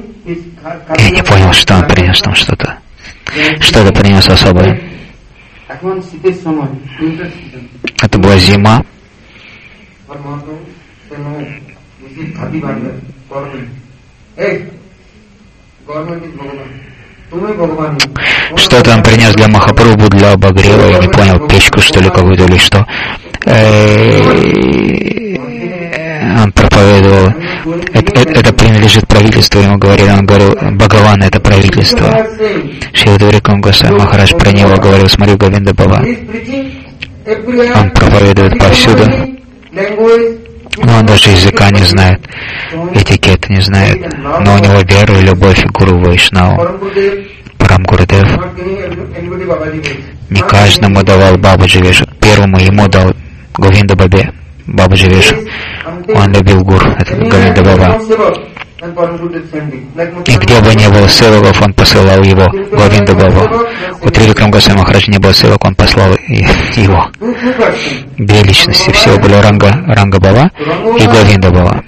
Я не понял, что он принес там что-то. Что-то принес особое. Это была зима. Что-то он принес для Махапрабху, для обогрева, я не понял, печку что ли какую-то или что. Он проповедовал, это принадлежит правительству, ему говорили, он говорил, Бхагаван это правительство. Шрила Дурикам Госвами Махарадж про него говорил, смотри, Говинда Баба. Он проповедует повсюду, но он даже языка не знает, этикета не знает, но у него вера и любовь к Гуру Вайшнаву. Парам Гурудев не каждому давал Бабаджи Вешу, первому ему дал Говинда Бабе, Бабаджи Вешу. Он любил Гуру, это Говинда Баба. И где бы ни было севаков, он посылал его, Говинда Баба. У Триликрам Госвами Махараджа не было севак, он послал его. Две личности всего были Ранга Баба и Говинда Баба.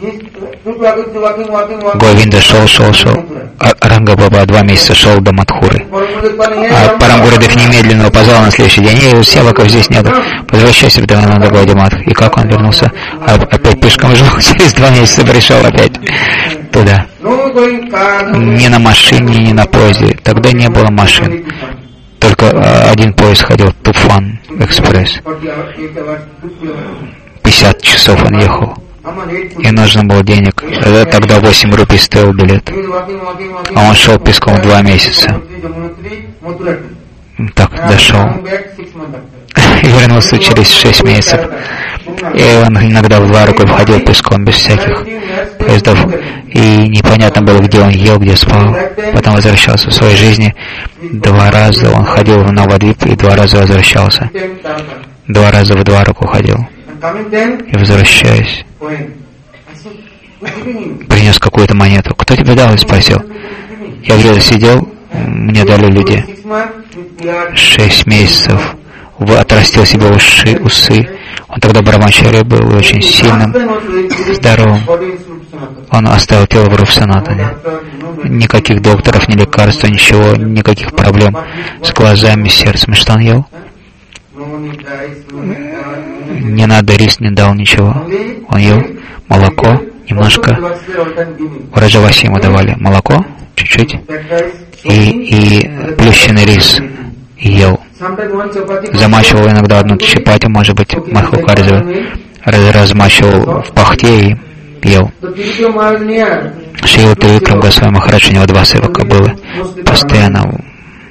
Говинда шел. Ранга Баба 2 месяца шел до Мадхуры. А Парам Гурудев немедленно его позвал на следующий день. И севаков здесь нету. Возвращайся в Давананда Гаудимат. И как он вернулся? Опять пешком жил. Через 2 месяца пришел опять туда. Ни на машине, ни на поезде. Тогда не было машин. Только один поезд ходил, Туфан Экспресс. 50 часов он ехал. И нужно было денег. Тогда 8 рупий стоил билет. А он шел пешком 2 месяца. Так, дошел. И вернулся через 6 месяцев. И он иногда в Двараку входил пешком без всяких поездов. И непонятно было, где он ел, где спал. Потом возвращался в своей жизни. 2 раза он ходил в Навадвип и 2 раза возвращался. 2 раза в Двараку ходил. И возвращаясь, принес какую-то монету. Кто тебе дал? И спросил. Я где-то сидел, мне дали люди. 6 месяцев. Отрастил себе усы. Он тогда брамачари был очень сильным, здоровым. Он оставил тело в Рупсанатане. Никаких докторов, ни лекарств, ничего, никаких проблем с глазами, с сердцем. Что он ел? Не надо рис, не дал ничего. Он ел молоко, немножко. В Раджавасе ему давали молоко, чуть-чуть, и плющенный рис ел. Замачивал иногда одну чапати, может быть, махукарзу, размачивал в пахте и ел. Шрила Триликрам Госвами Махарадж, у него 2 севака было постоянно.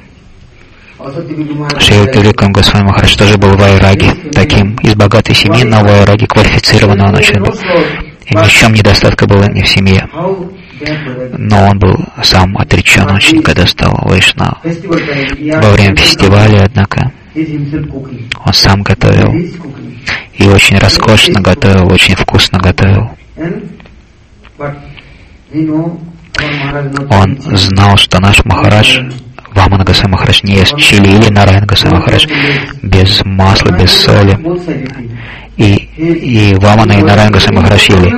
Шрила Триликрам Госвами Махарадж тоже был вайраги, таким из богатой семьи, но вайраги квалифицированный он очень был. И ни в чем недостатка было не в семье. Но он был сам отречен очень, когда стал вайшнав. Во время фестиваля, однако, он сам готовил. И очень роскошно готовил, очень вкусно готовил. Он знал, что наш Махарадж, Вамана Госвами Махарадж, не ест чили, или Нараяна Госвами Махарадж без масла, без соли. И Вамана и Нараяна Госвами Махарадж ели.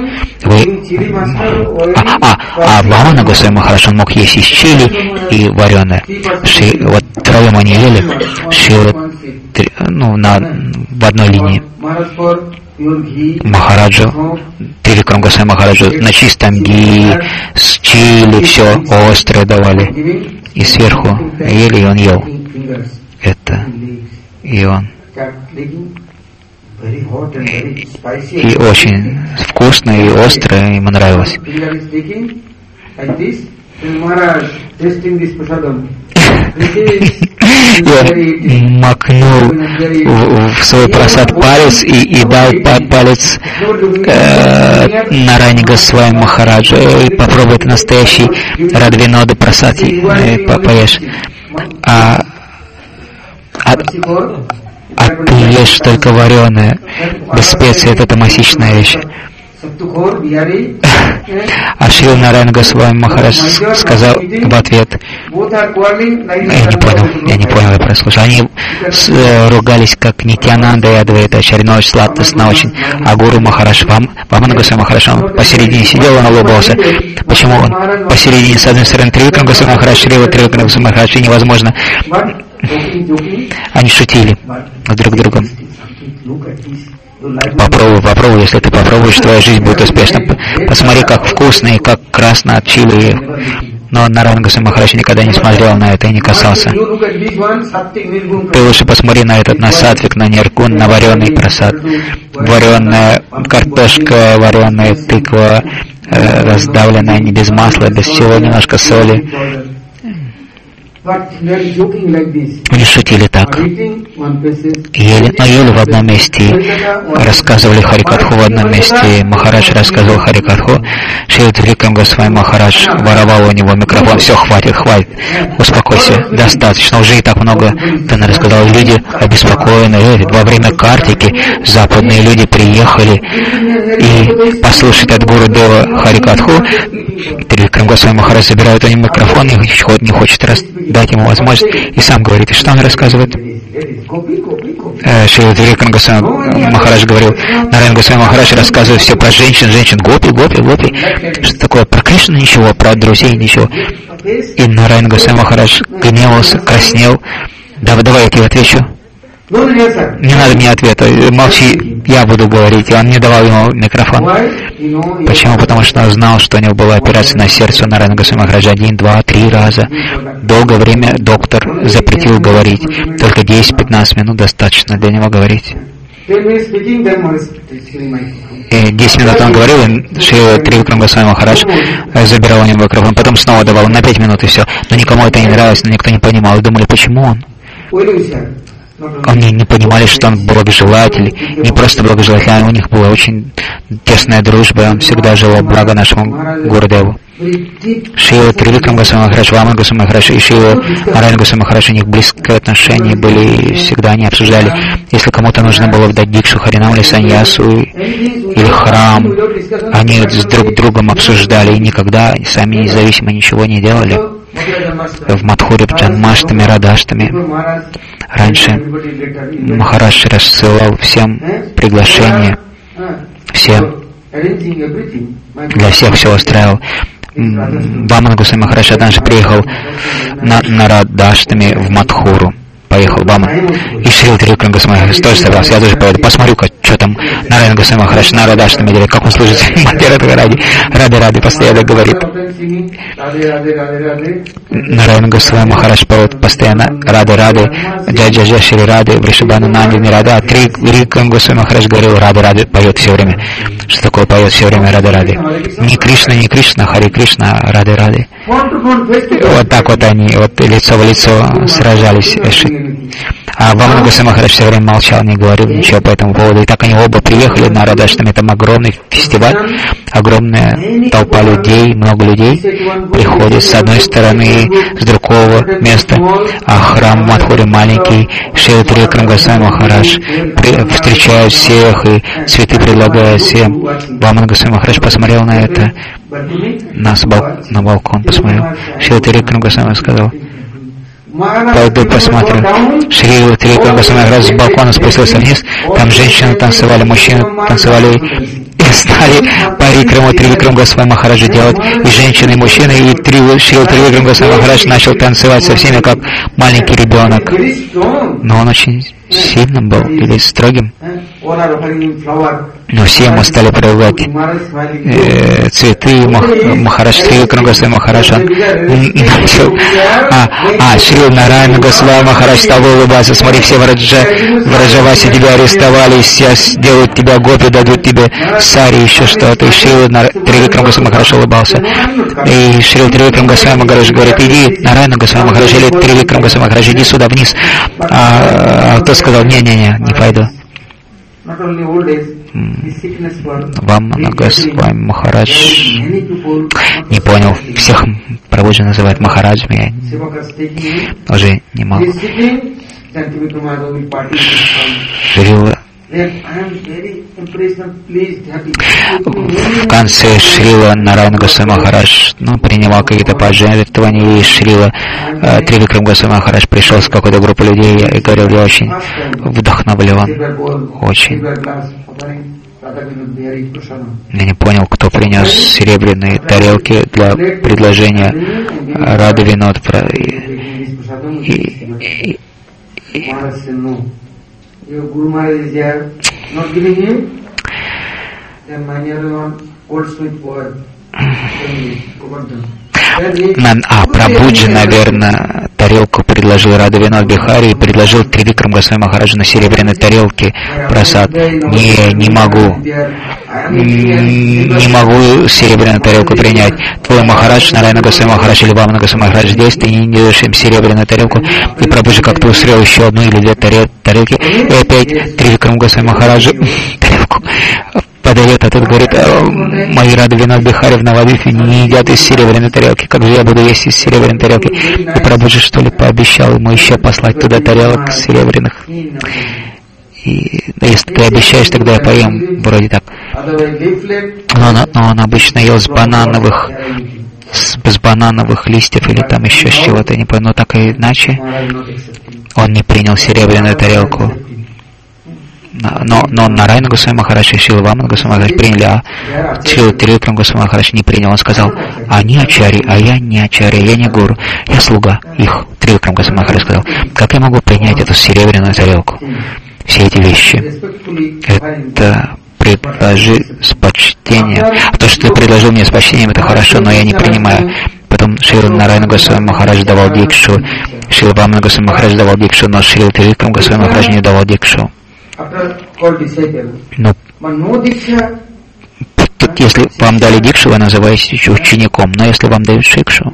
Вамана Госвами Махарадж, он мог есть и чили, и вареное. Вот троем они ели, в одной линии. Махараджу, Триликрам Госвами Махараджу на чистом ги, с чили, все острое давали. И сверху ели, и он ел. Это. И он. И очень вкусно, и острое, ему нравилось. Он макнул в свой прасад палец и дал палец Нараяне Госвами Махараджу. Попробуй, это настоящий Радвинода прасад, поешь. А ты ешь только вареное, без специй, это тамасичная вещь. А Шрила Нараяна Госвами Махарадж сказал в ответ, я не понял, я прослушал. Они ругались, как Нитьянанда и Адвайта Ачарья, но очень сладостно очень. А Гуру Махарадж, Вамана Госвами Махарадж, он посередине сидел, он улыбался. Почему он посередине, с одной стороны, Тривикрам Госвами Махарадж, Шрила Тривикрам Госвами Махарадж, и невозможно. Они шутили друг другом. Попробуй, если ты попробуешь, твоя жизнь будет успешна. Посмотри, как вкусно и как красно от чили. Но Нараяна Госвами Махарадж никогда не смотрел на это и не касался. Ты лучше посмотри на этот, на сатвик, на ниргун, на вареный прасад. Вареная картошка, вареная тыква, раздавленная не без масла, без всего, немножко соли. Они шутили так. Ели в одном месте, рассказывали Харикатху в одном месте. Махарадж рассказывал Харикатху. Шрила Тривикрам Госвами Махарадж воровал у него микрофон. Все, хватит, успокойся, достаточно, уже и так много ты рассказал. Люди обеспокоены. Во время картики западные люди приехали и послушать от Гурудева Харикатху. Тривикрам Госвами Махарадж забирает у него микрофон и не хочет дать ему возможность, и сам говорит. И что он рассказывает? Шрила Тривикрам Госвами Махарадж говорил, Нараяна Госвами Махарадж рассказывает все про женщин, гопи. Что такое? Про Кришну ничего, про друзей ничего. И Нараяна Госвами Махарадж гневался, краснел. Давай я тебе отвечу. Не надо мне ответа, молчи, я буду говорить. И он не давал ему микрофон. Почему? Потому что он знал, что у него была операция на сердце у Нараяна Госвами Махараджа 1, 2, 3 раза. Долгое время доктор запретил говорить. Только 10-15 минут достаточно для него говорить. 10 минут он говорил, и Шрила Тривикрам Госвами Махарадж забирал у него микрофон. Потом снова давал на 5 минут и все. Но никому это не нравилось, но никто не понимал. И думали, почему он? Они не понимали, что он благожелатель, не просто благожелатель, а у них была очень тесная дружба, он всегда желал блага нашему Гурудеву. Шрила Тривикрам Госвами Махарадж, Вамана Госвами Махарадж и Шрила Нараяна Госвами Махарадж, у них близкие отношения были, всегда они обсуждали, если кому-то нужно было дать дикшу, харинам или саньясу, или храм, они с друг другом обсуждали и никогда сами независимо ничего не делали. В Мадхуре, Джанмаштами, Радаштами. Раньше Махарадж рассылал всем приглашения, для всех все устраивал. Вамана Госвами Махарадж однажды приехал на Радаштами в Мадхуру. Поехал Ваман. И Шрила Тривикрам Госвами Махарадж тоже собрался. Я тоже поеду. Посмотрю-ка, что там Нараяна Госвами Махарадж на Радаштами делает, как он служит Рады, постоянно говорит. Нараяна Госвами Махарадж поет постоянно Рады, Джай Шри Рады, Вришабхана Нандини Рада. А Тривикрам Госвами Махарадж говорил Рады, поет все время. Что такое поет все время Рады? Не Кришна, Хари Кришна, Рады. Вот так вот они, лицо в лицо сражались. А Вамана Госвами Махарадж все время молчал, не говорил ничего по этому поводу. И так они оба приехали на Радаштами, там огромный фестиваль, огромная толпа людей, много людей приходит с одной стороны, с другого места, а храм в Мадхуре маленький. Шрила Тривикрам Госвами Махарадж встречает всех и цветы предлагает всем. Вамана Госвами Махарадж посмотрел на это, на балкон посмотрел. Шрила Тривикрам Госвами сказал: пойду посмотрю. Шрила Тривикрам Госвами Махарадж с балкона спустился вниз. Там женщины танцевали, мужчины танцевали и стали парикраму Тривикрам Госвами Махараджа делать. И женщины, и мужчины. И Шрила Тривикрам Госвами Махарадж начал танцевать со всеми, как маленький ребенок. Но он очень сильным был или строгим. Но все ему стали предлагать цветы. Махарадж Тривикрам Госвами Махарадж начал. Шрила Нараяна Госвами Махарадж стал улыбаться. Смотри, все Враджаваси тебя арестовали, сейчас делают тебя гопи, дадут тебе сари, еще что-то. И Шрила Тривикрам Госвами Махарадж улыбался. И Шрила Тривикрам Госвами Махарадж говорит: иди, Нараяна Госвами Махарадж, или Тривикрам Госвами Махарадж, иди сюда вниз. А тот сказал: не пойду. Вамана Госвами Махарадж не понял. Всех Прабхуджи называют Махараджами. Я уже не могу. Шрила В конце Шрила Нараяна Госвами Махарадж принимал какие-то пожертвования, и Шрила Тривикрам Госвами Махарадж пришел с какой-то группой людей и говорил: я очень вдохновлен, очень. Я не понял, кто принес серебряные тарелки для предложения Рады Винод. Прабуджи, наверное, тарелку предложил Рада Винод Бихари и предложил Тривикрам Госвами Махараджу на серебряной тарелке просад. Не могу серебряную тарелку принять. Твой Махарадж, Нараяна Госвами Махарадж или Вамана Госвами Махарадж здесь, ты не даешь им серебряную тарелку. И Прабуджи как-то устроил еще одну или две тарелки, и опять Тривикрам Госвами Махараджу тарелку подает, а тот говорит: мои Рада Винод Бихари в Навадвипе не едят из серебряной тарелки, как же я буду есть из серебряной тарелки? И Прабуджи, что ли, пообещал ему еще послать туда тарелок серебряных. И если ты обещаешь, тогда я поем, вроде так. Но он обычно ел с банановых листьев или там еще с чего-то, не понял, но так и иначе он не принял серебряную тарелку. Но Нараяна Госвами Махарадж и Шрила Вамана Госвами Махарадж приняли, а Шрила Тривикрам Госвами Махарадж не принял. Он сказал: они ачари, а я не ачари, я не гуру, я слуга их. Тривикрам Госвами Махарадж сказал: как я могу принять эту серебряную тарелку? Все эти вещи, это предложи с почтением. А то, что ты предложил мне с почтением, это хорошо, но я не принимаю. Потом Шрила Нараяна Госвами Махарадж давал дикшу, Шрила Вамана Госвами Махарадж давал дикшу, но Шрила Тривикрам Госвами Махарадж не давал дикшу. Но если вам дали дикшу, вы называетесь учеником, но если вам дают шикшу,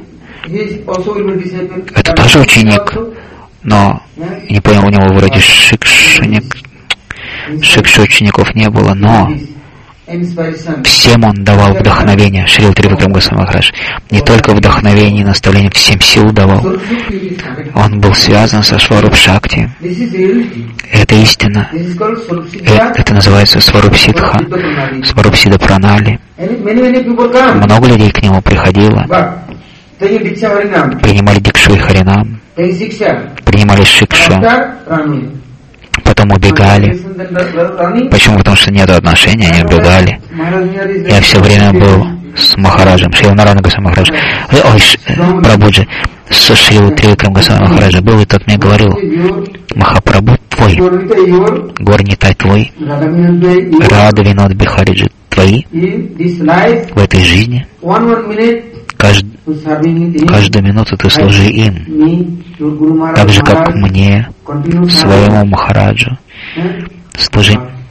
это тоже ученик, но не понял, у него вроде шикши учеников не было, но всем он давал вдохновение. Шрила Тривикрам Госвами Махарадж не только вдохновение и наставление, всем силу давал. Он был связан со Сваруп Шакти. Это истина. Это называется Сваруп Сидха, Сваруп Сидха Пранали. Много людей к нему приходило, принимали дикшу и харинам, принимали шикшу, потом убегали. Почему? Потому что нет отношений, они убегали. Я все время был с Махараджем, Шрила Нараяна Госвами Махарадж, Прабуджи, с Шрила Тривикрам Госвами Махараджа был, и тот мне говорил: Махапрабху твой, Горнитай твой, Рада Винод Бихариджи твои в этой жизни. Каждую минуту ты служи им, так же, как мне, своему Махараджу. Служи.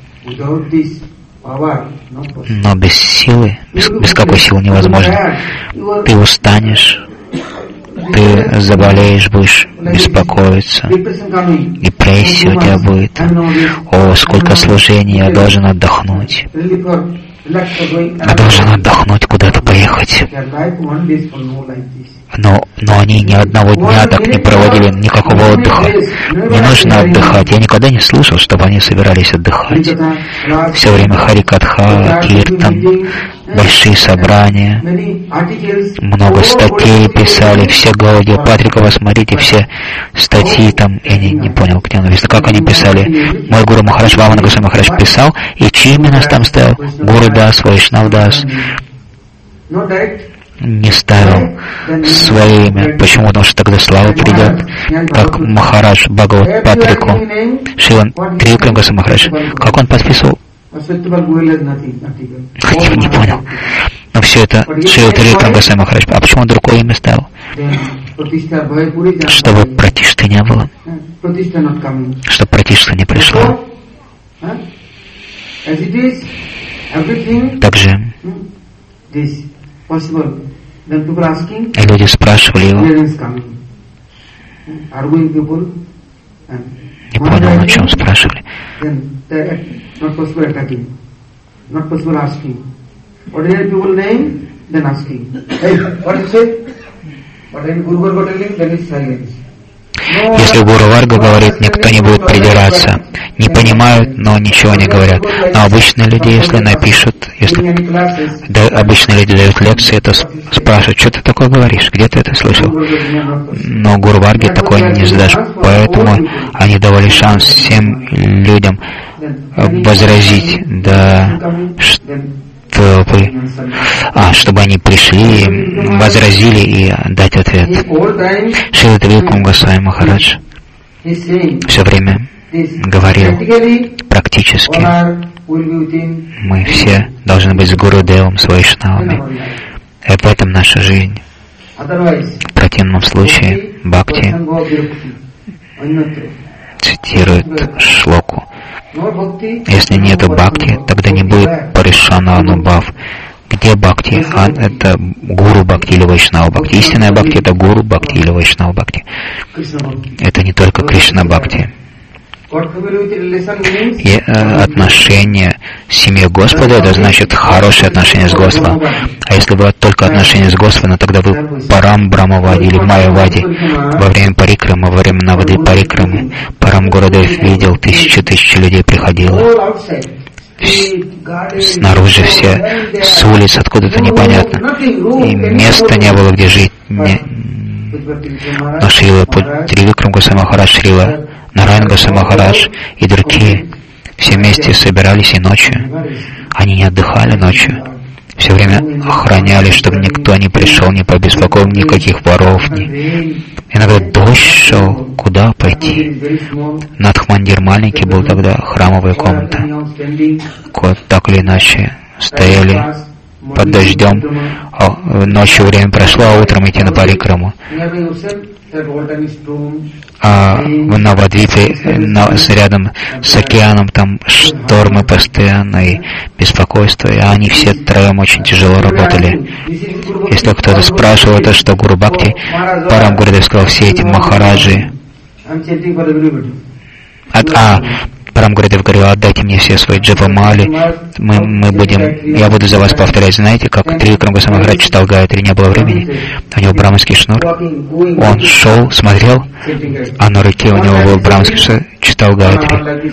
Но без силы, без какой силы невозможно. Ты устанешь, ты заболеешь, будешь беспокоиться, депрессия у тебя будет. О, сколько служений, я должен отдохнуть. Я должен отдохнуть, куда-то поехать. Но они ни одного дня так не проводили, никакого отдыха. Не нужно отдыхать. Я никогда не слышал, чтобы они собирались отдыхать. Все время Харикатха, Киртан, большие собрания, много статей писали, все Гаудия Патрикова, смотрите, все статьи там, я не понял, где он написано, как они писали. Мой гуру Махарадж, Вамана Госвами Махарадж писал, и чьи имена там ставил? Гуру Дас, Вайшнав Дас. Не ставил свое имя. Почему? Потому что тогда слава придет, как Махарадж Бхагават Патрику, Шрила Тривикрам Госвами Махарадж. Как он подписывал? Я не понял. Но все это Шрила Тривикрам Госвами Махарадж. А почему он другое имя ставил? Чтобы пратишты не было. Чтобы пратишта не пришло. Также люди спрашивали его. Не понял, о чем спрашивали. Если Гуру Варга говорит, никто не будет придираться. Не понимают, но ничего не говорят. Но обычные люди, если напишут, обычные люди дают лекции, то спрашивают, что ты такое говоришь, где ты это слышал? Но Гуру Варге такое не задашь. Поэтому они давали шанс всем людям возразить, чтобы они пришли, возразили и дать ответ. Шрила Трипурам Госвами Махарадж все время говорил, практически мы все должны быть с Гурудевом, с Вайшнавами. И в этом наша жизнь. В противном случае Бхакти цитирует шлоку. Если нету Бхакти, тогда не будет Паришана Анубхав. Где Бхакти? Это Гуру Бхакти или Вайшнава Бхакти. Истинная Бхакти — это Гуру Бхакти или Вайшнава Бхакти. Это не только Кришна Бхакти. И отношение с семьей Господа — это значит хорошее отношение с Господом. А если было только отношение с Господом, тогда вы Парам Брамавади или Майявади. Во время парикрамы, во время Навады парикрамы, Парам Гурудев видел, тысячи людей приходило. Снаружи все, с улиц, откуда-то непонятно. И места не было, где жить. Но Шрила Трипурам Госвами Махарадж, Шрила Нараяна Госвами Махарадж и другие все вместе собирались и ночью. Они не отдыхали ночью. Все время охраняли, чтобы никто не пришел, не побеспокоил, никаких воров. Иногда дождь шел, куда пойти. Надхмандир маленький был тогда, храмовая комната. Так или иначе стояли под дождем. Ночью время прошло, а утром идти на парикраму. А в Навадвипе, рядом с океаном, там штормы постоянно и беспокойство, и они все троем очень тяжело работали. Если кто-то спрашивал, это что Гуру Бхакти, Парам Гурудев сказал, все эти махараджи. Парам Гурудев говорил, отдайте мне все свои джапамали, я буду за вас повторять. Знаете, как Трипурам Госвами Махарадж читал Гайатри, не было времени, у него браманский шнур, он шел, смотрел, а на руке у него был браманский шнур, читал Гайатри.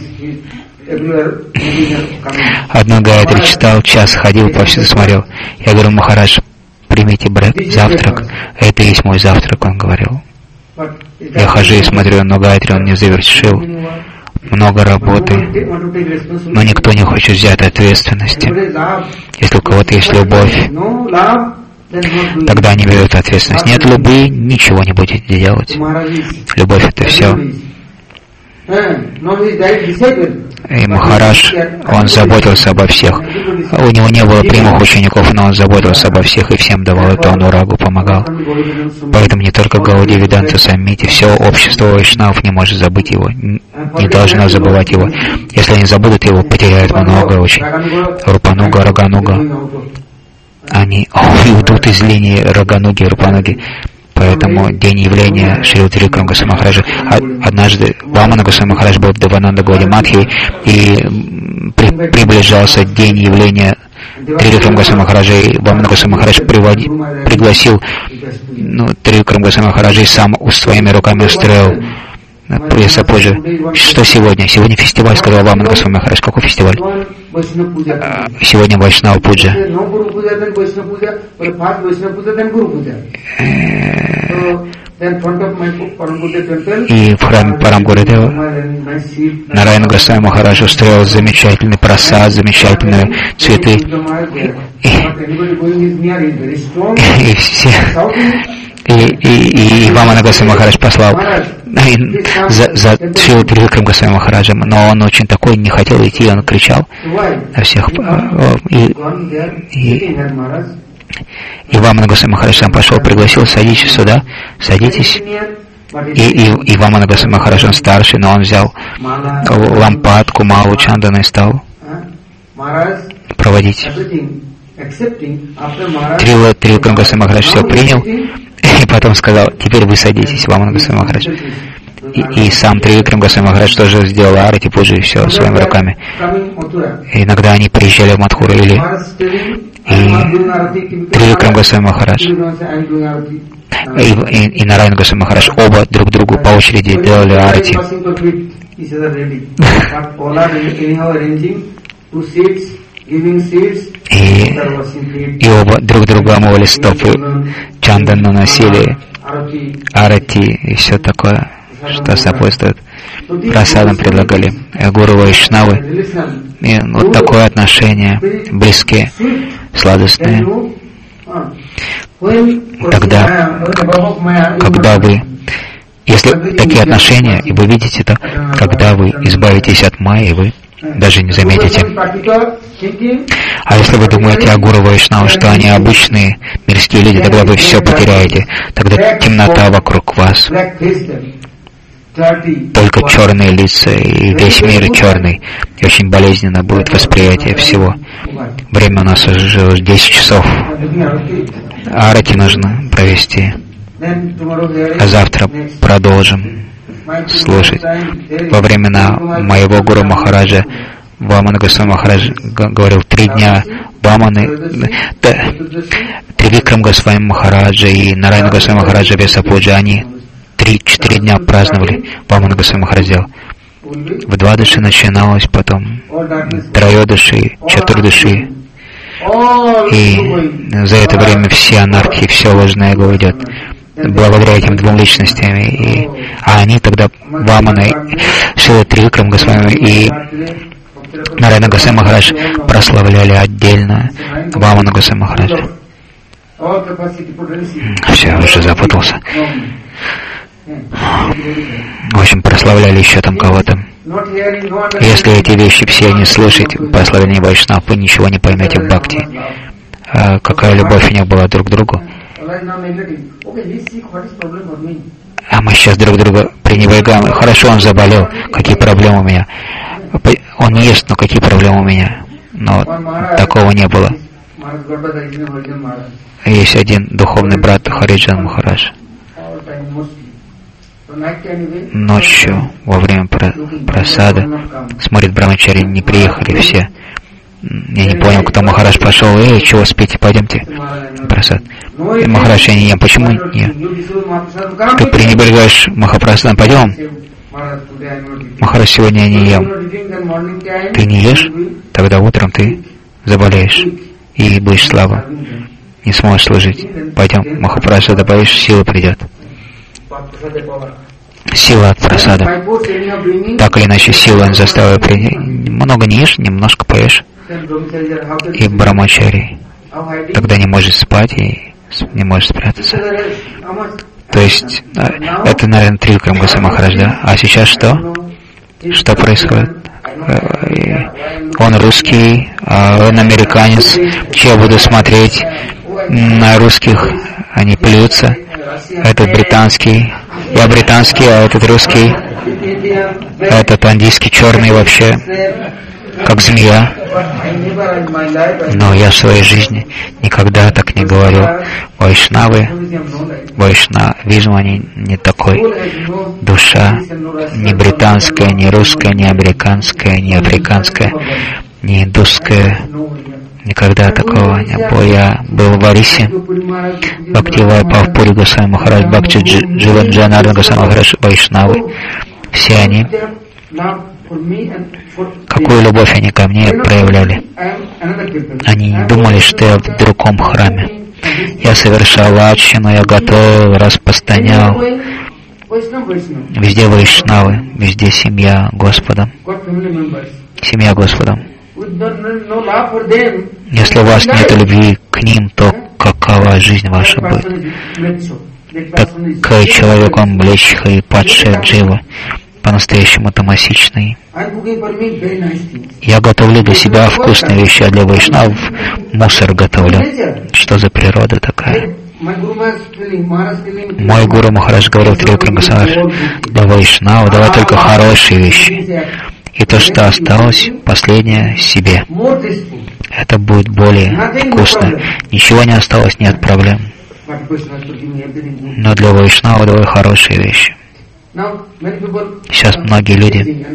Одну Гайатри читал, час ходил, повсюду смотрел. Я говорю, Махарадж, примите завтрак, это и есть мой завтрак, он говорил. Я хожу и смотрю, но Гайатри он не завершил. Много работы, но никто не хочет взять ответственности. Если у кого-то есть любовь, тогда они берут ответственность. Нет любви, ничего не будете делать. Любовь — это все. И Махарадж, он заботился обо всех. У него не было прямых учеников, но он заботился обо всех и всем давал эту анурагу, помогал. Поэтому не только Гаудия Веданта Саммити, все общество вайшнавов не может забыть его, не должно забывать его. Если они забудут его, потеряют много очень. Рупануга, Рагануга, они уйдут из линии Рагануги, Рупануги. Поэтому день явления Шрила Трипурам Госвами Махараджа. Однажды Вамана Госвами Махарадж был в Девананда Гаудиматхи, и приближался день явления Трипурам Госвами Махараджа, и Вамана Госвами Махарадж пригласил Трипурам Госвами Махараджа и сам своими руками устроил пресса позже. Что сегодня? Сегодня фестиваль, сказал Вамана Госвами Махарадж. Какой фестиваль? Сегодня Вайшнава Пуджа. И в храме Парам Гурудева Нараяна Госвами Махарадж устроил замечательный прасад, замечательные цветы. И все... И Вамана Госвами Махарадж послал за Шрила Трипурам Госвами Махараджем, но он очень такой не хотел идти, он кричал на всех. И Вамана Госвами Махарадж сам пошел, пригласил, садитесь сюда, садитесь. И Вамана Госвами Махарадж, он старший, но он взял лампадку, малу чандана и стал проводить. Трипурам Госвами Махарадж все принял. И потом сказал, теперь вы садитесь, Вамана Госвами Махарадж. И сам Трипурам Госвами Махарадж тоже сделал арати, пуджи и все своими руками. И иногда они приезжали в Мадхуру, и Трипурам Госвами Махарадж и Нараяна Госвами Махарадж оба друг другу по очереди делали арати. И оба друг друга омывали стопы, чандан наносили, арати и все такое, что сопутствует. Прасадам предлагали гуру Вайшнавы. И вот такое отношение, близкие, сладостные. Тогда, когда вы, если такие отношения, и вы видите это, когда вы избавитесь от майи, вы даже не заметите. А если вы думаете о гуру Вайшнаве, что они обычные мирские люди, тогда вы все потеряете. Тогда темнота вокруг вас. Только черные лица, и весь мир черный. И очень болезненно будет восприятие всего. Время у нас уже 10 часов. Арати нужно провести. А завтра продолжим слушать. Во времена моего гуру Махараджа, Вамана Госвами Махарадж говорил 3 дня Ваманы, Тривикрам Госвами Махараджа и Нараяна Госвами Махараджа Весапуджа, они 3-4 дня праздновали. Вамана Госвами Махарадж сделал. В 2 души начиналось, потом 3 души, 4 души. И за это время все анархии, все ложное уйдет. Благодаря этим 2 личностям. А они тогда, Вамана, Шрила Тривикрам Госвами и Нараяна Госвами Махарадж, прославляли отдельно Вамана Госвами Махараджа. Все, я уже запутался. В общем, прославляли еще там кого-то. Если эти вещи все не слышать, прославление Вайшнав, вы ничего не поймете в бхакти. Какая любовь у них была друг к другу. А мы сейчас друг друга пренебрегаем. Хорошо, он заболел, какие проблемы у меня. Он не ест, но какие проблемы у меня. Но такого не было. Есть один духовный брат Хариджан Махарадж. Ночью, во время просады, смотрит, брамачари не приехали все. Я не понял, кто Махарадж пошел. Чего спите, пойдемте. Просад. И Махарадж, я не ем. Почему не? Ты пренебрегаешь Махапрасадом. Пойдем. Махарадж, сегодня я не ем. Ты не ешь? Тогда утром ты заболеешь и будешь слабо. Не сможешь служить. Пойдем. Махапрасада боишь, сила придет. Сила от просада. Так или иначе, сила он заставил принять. Много не ешь, немножко поешь. И брамачари тогда не может спать и не может спрятаться. То есть, это, наверное, Тривикрам Госвами Махарадж, да? А сейчас что? Что происходит? Он русский, он американец. Че я буду смотреть на русских? Они плюются. Этот британский. Я британский, а этот русский. Этот андийский черный вообще, как змея. Но я в своей жизни никогда так не говорил. Вайшнавизм, они не такой. Душа не британская, не русская, не американская, не африканская, не индусская. Никогда такого не было. Я был в Арисе, Бхактивай Павпури Госвами Махарадж, Бхакти Дживан Джанардан Госвами Махарадж, Вайшнавы. Все они, какую любовь они ко мне проявляли. Они не думали, что я в другом храме. Я совершал ачину, я готовил, распространял. Везде Вайшнавы, везде семья Господом. Семья Господом. Если у вас нет любви к ним, то какова жизнь ваша будет? Такой человек, он млечха и падшая джива, по-настоящему тамасичный. Я готовлю для себя вкусные вещи, а для вайшнавов мусор готовлю. Что за природа такая? Мой гуру Махарадж говорил Тривикрам Госвами: для вайшнава давай только хорошие вещи. И то, что осталось, последнее себе. Это будет более вкусно. Ничего не осталось, нет проблем. Но для вайшнава давай хорошие вещи. Сейчас многие люди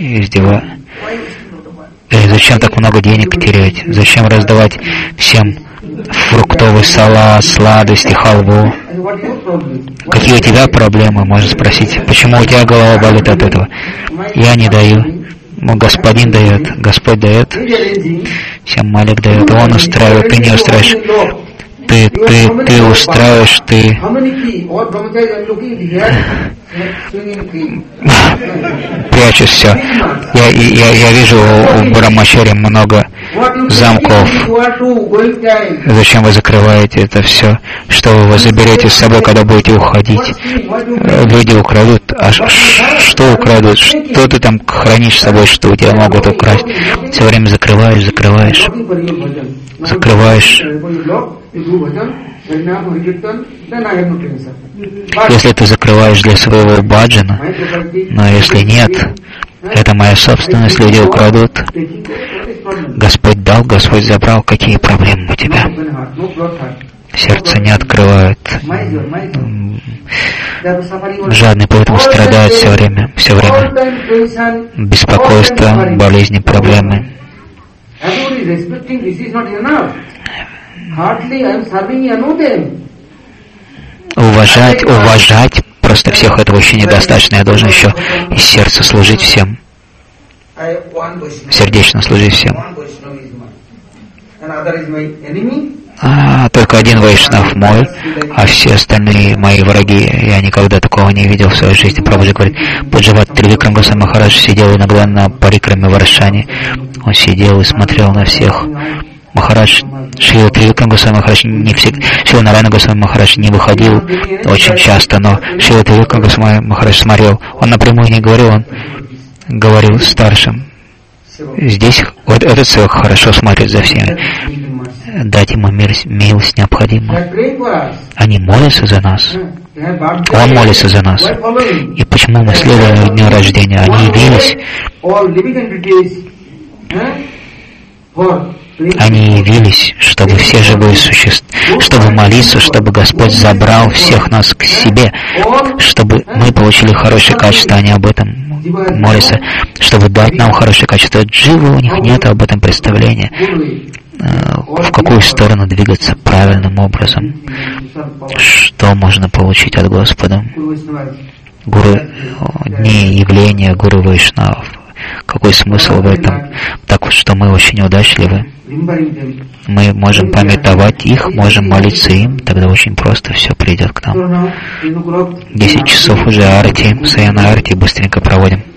издеваются. Зачем так много денег терять? Зачем раздавать всем фруктовый салат, сладости, халву. Какие у тебя проблемы, можно спросить. Почему у тебя голова болит от этого? Я не даю. Господин дает, Господь дает. Всем Малик дает. Он устраивает, ты не устраиваешь. Ты устраиваешь, ты прячешь все. Я вижу у Брахмачари много замков. Зачем вы закрываете это все? Что вы заберете с собой, когда будете уходить? Люди украдут. А что украдут? Что ты там хранишь с собой, что у тебя могут украсть? Все время закрываешь. Если ты закрываешь для своего баджана, но если нет, это моя собственность, люди украдут. Господь дал, Господь забрал. Какие проблемы у тебя? Сердце не открывает. Жадный, поэтому страдает все время. Беспокойство, болезни, проблемы. Уважать просто всех этого еще недостаточно. Я должен еще из сердца служить всем. Сердечно служить всем. Только один вайшнав мой, а все остальные мои враги. Я никогда такого не видел в своей жизни. Прабхуджи говорит, Пуджават Тривикрам Госвами Махарадж сидел иногда на парикраме в Арашане. Он сидел и смотрел на всех. Махарадж, Шрила Тривикрам Госвами Махарадж не всегда, Шрила Нарайана Госвами Махарадж не выходил очень часто, но Шрила Тривикрам Госвами Махарадж смотрел. Он напрямую не говорил, он говорил старшим. Здесь вот этот человек хорошо смотрит за всеми. Дать ему милость необходимо. Они молятся за нас. Он молится за нас. И почему мы следуем дню рождения? Они явились, чтобы все живые существа, чтобы молиться, чтобы Господь забрал всех нас к себе, чтобы мы получили хорошее качество, они об этом молятся, чтобы дать нам хорошее качество. Дживы, у них нет об этом представления, в какую сторону двигаться правильным образом, что можно получить от Господа. Гуру, дни явления Гуру Вайшнав. Какой смысл в этом? Так вот, что мы очень удачливы. Мы можем памятовать их, можем молиться им, тогда очень просто все придет к нам. 10 часов уже арти, саяна арти, быстренько проводим.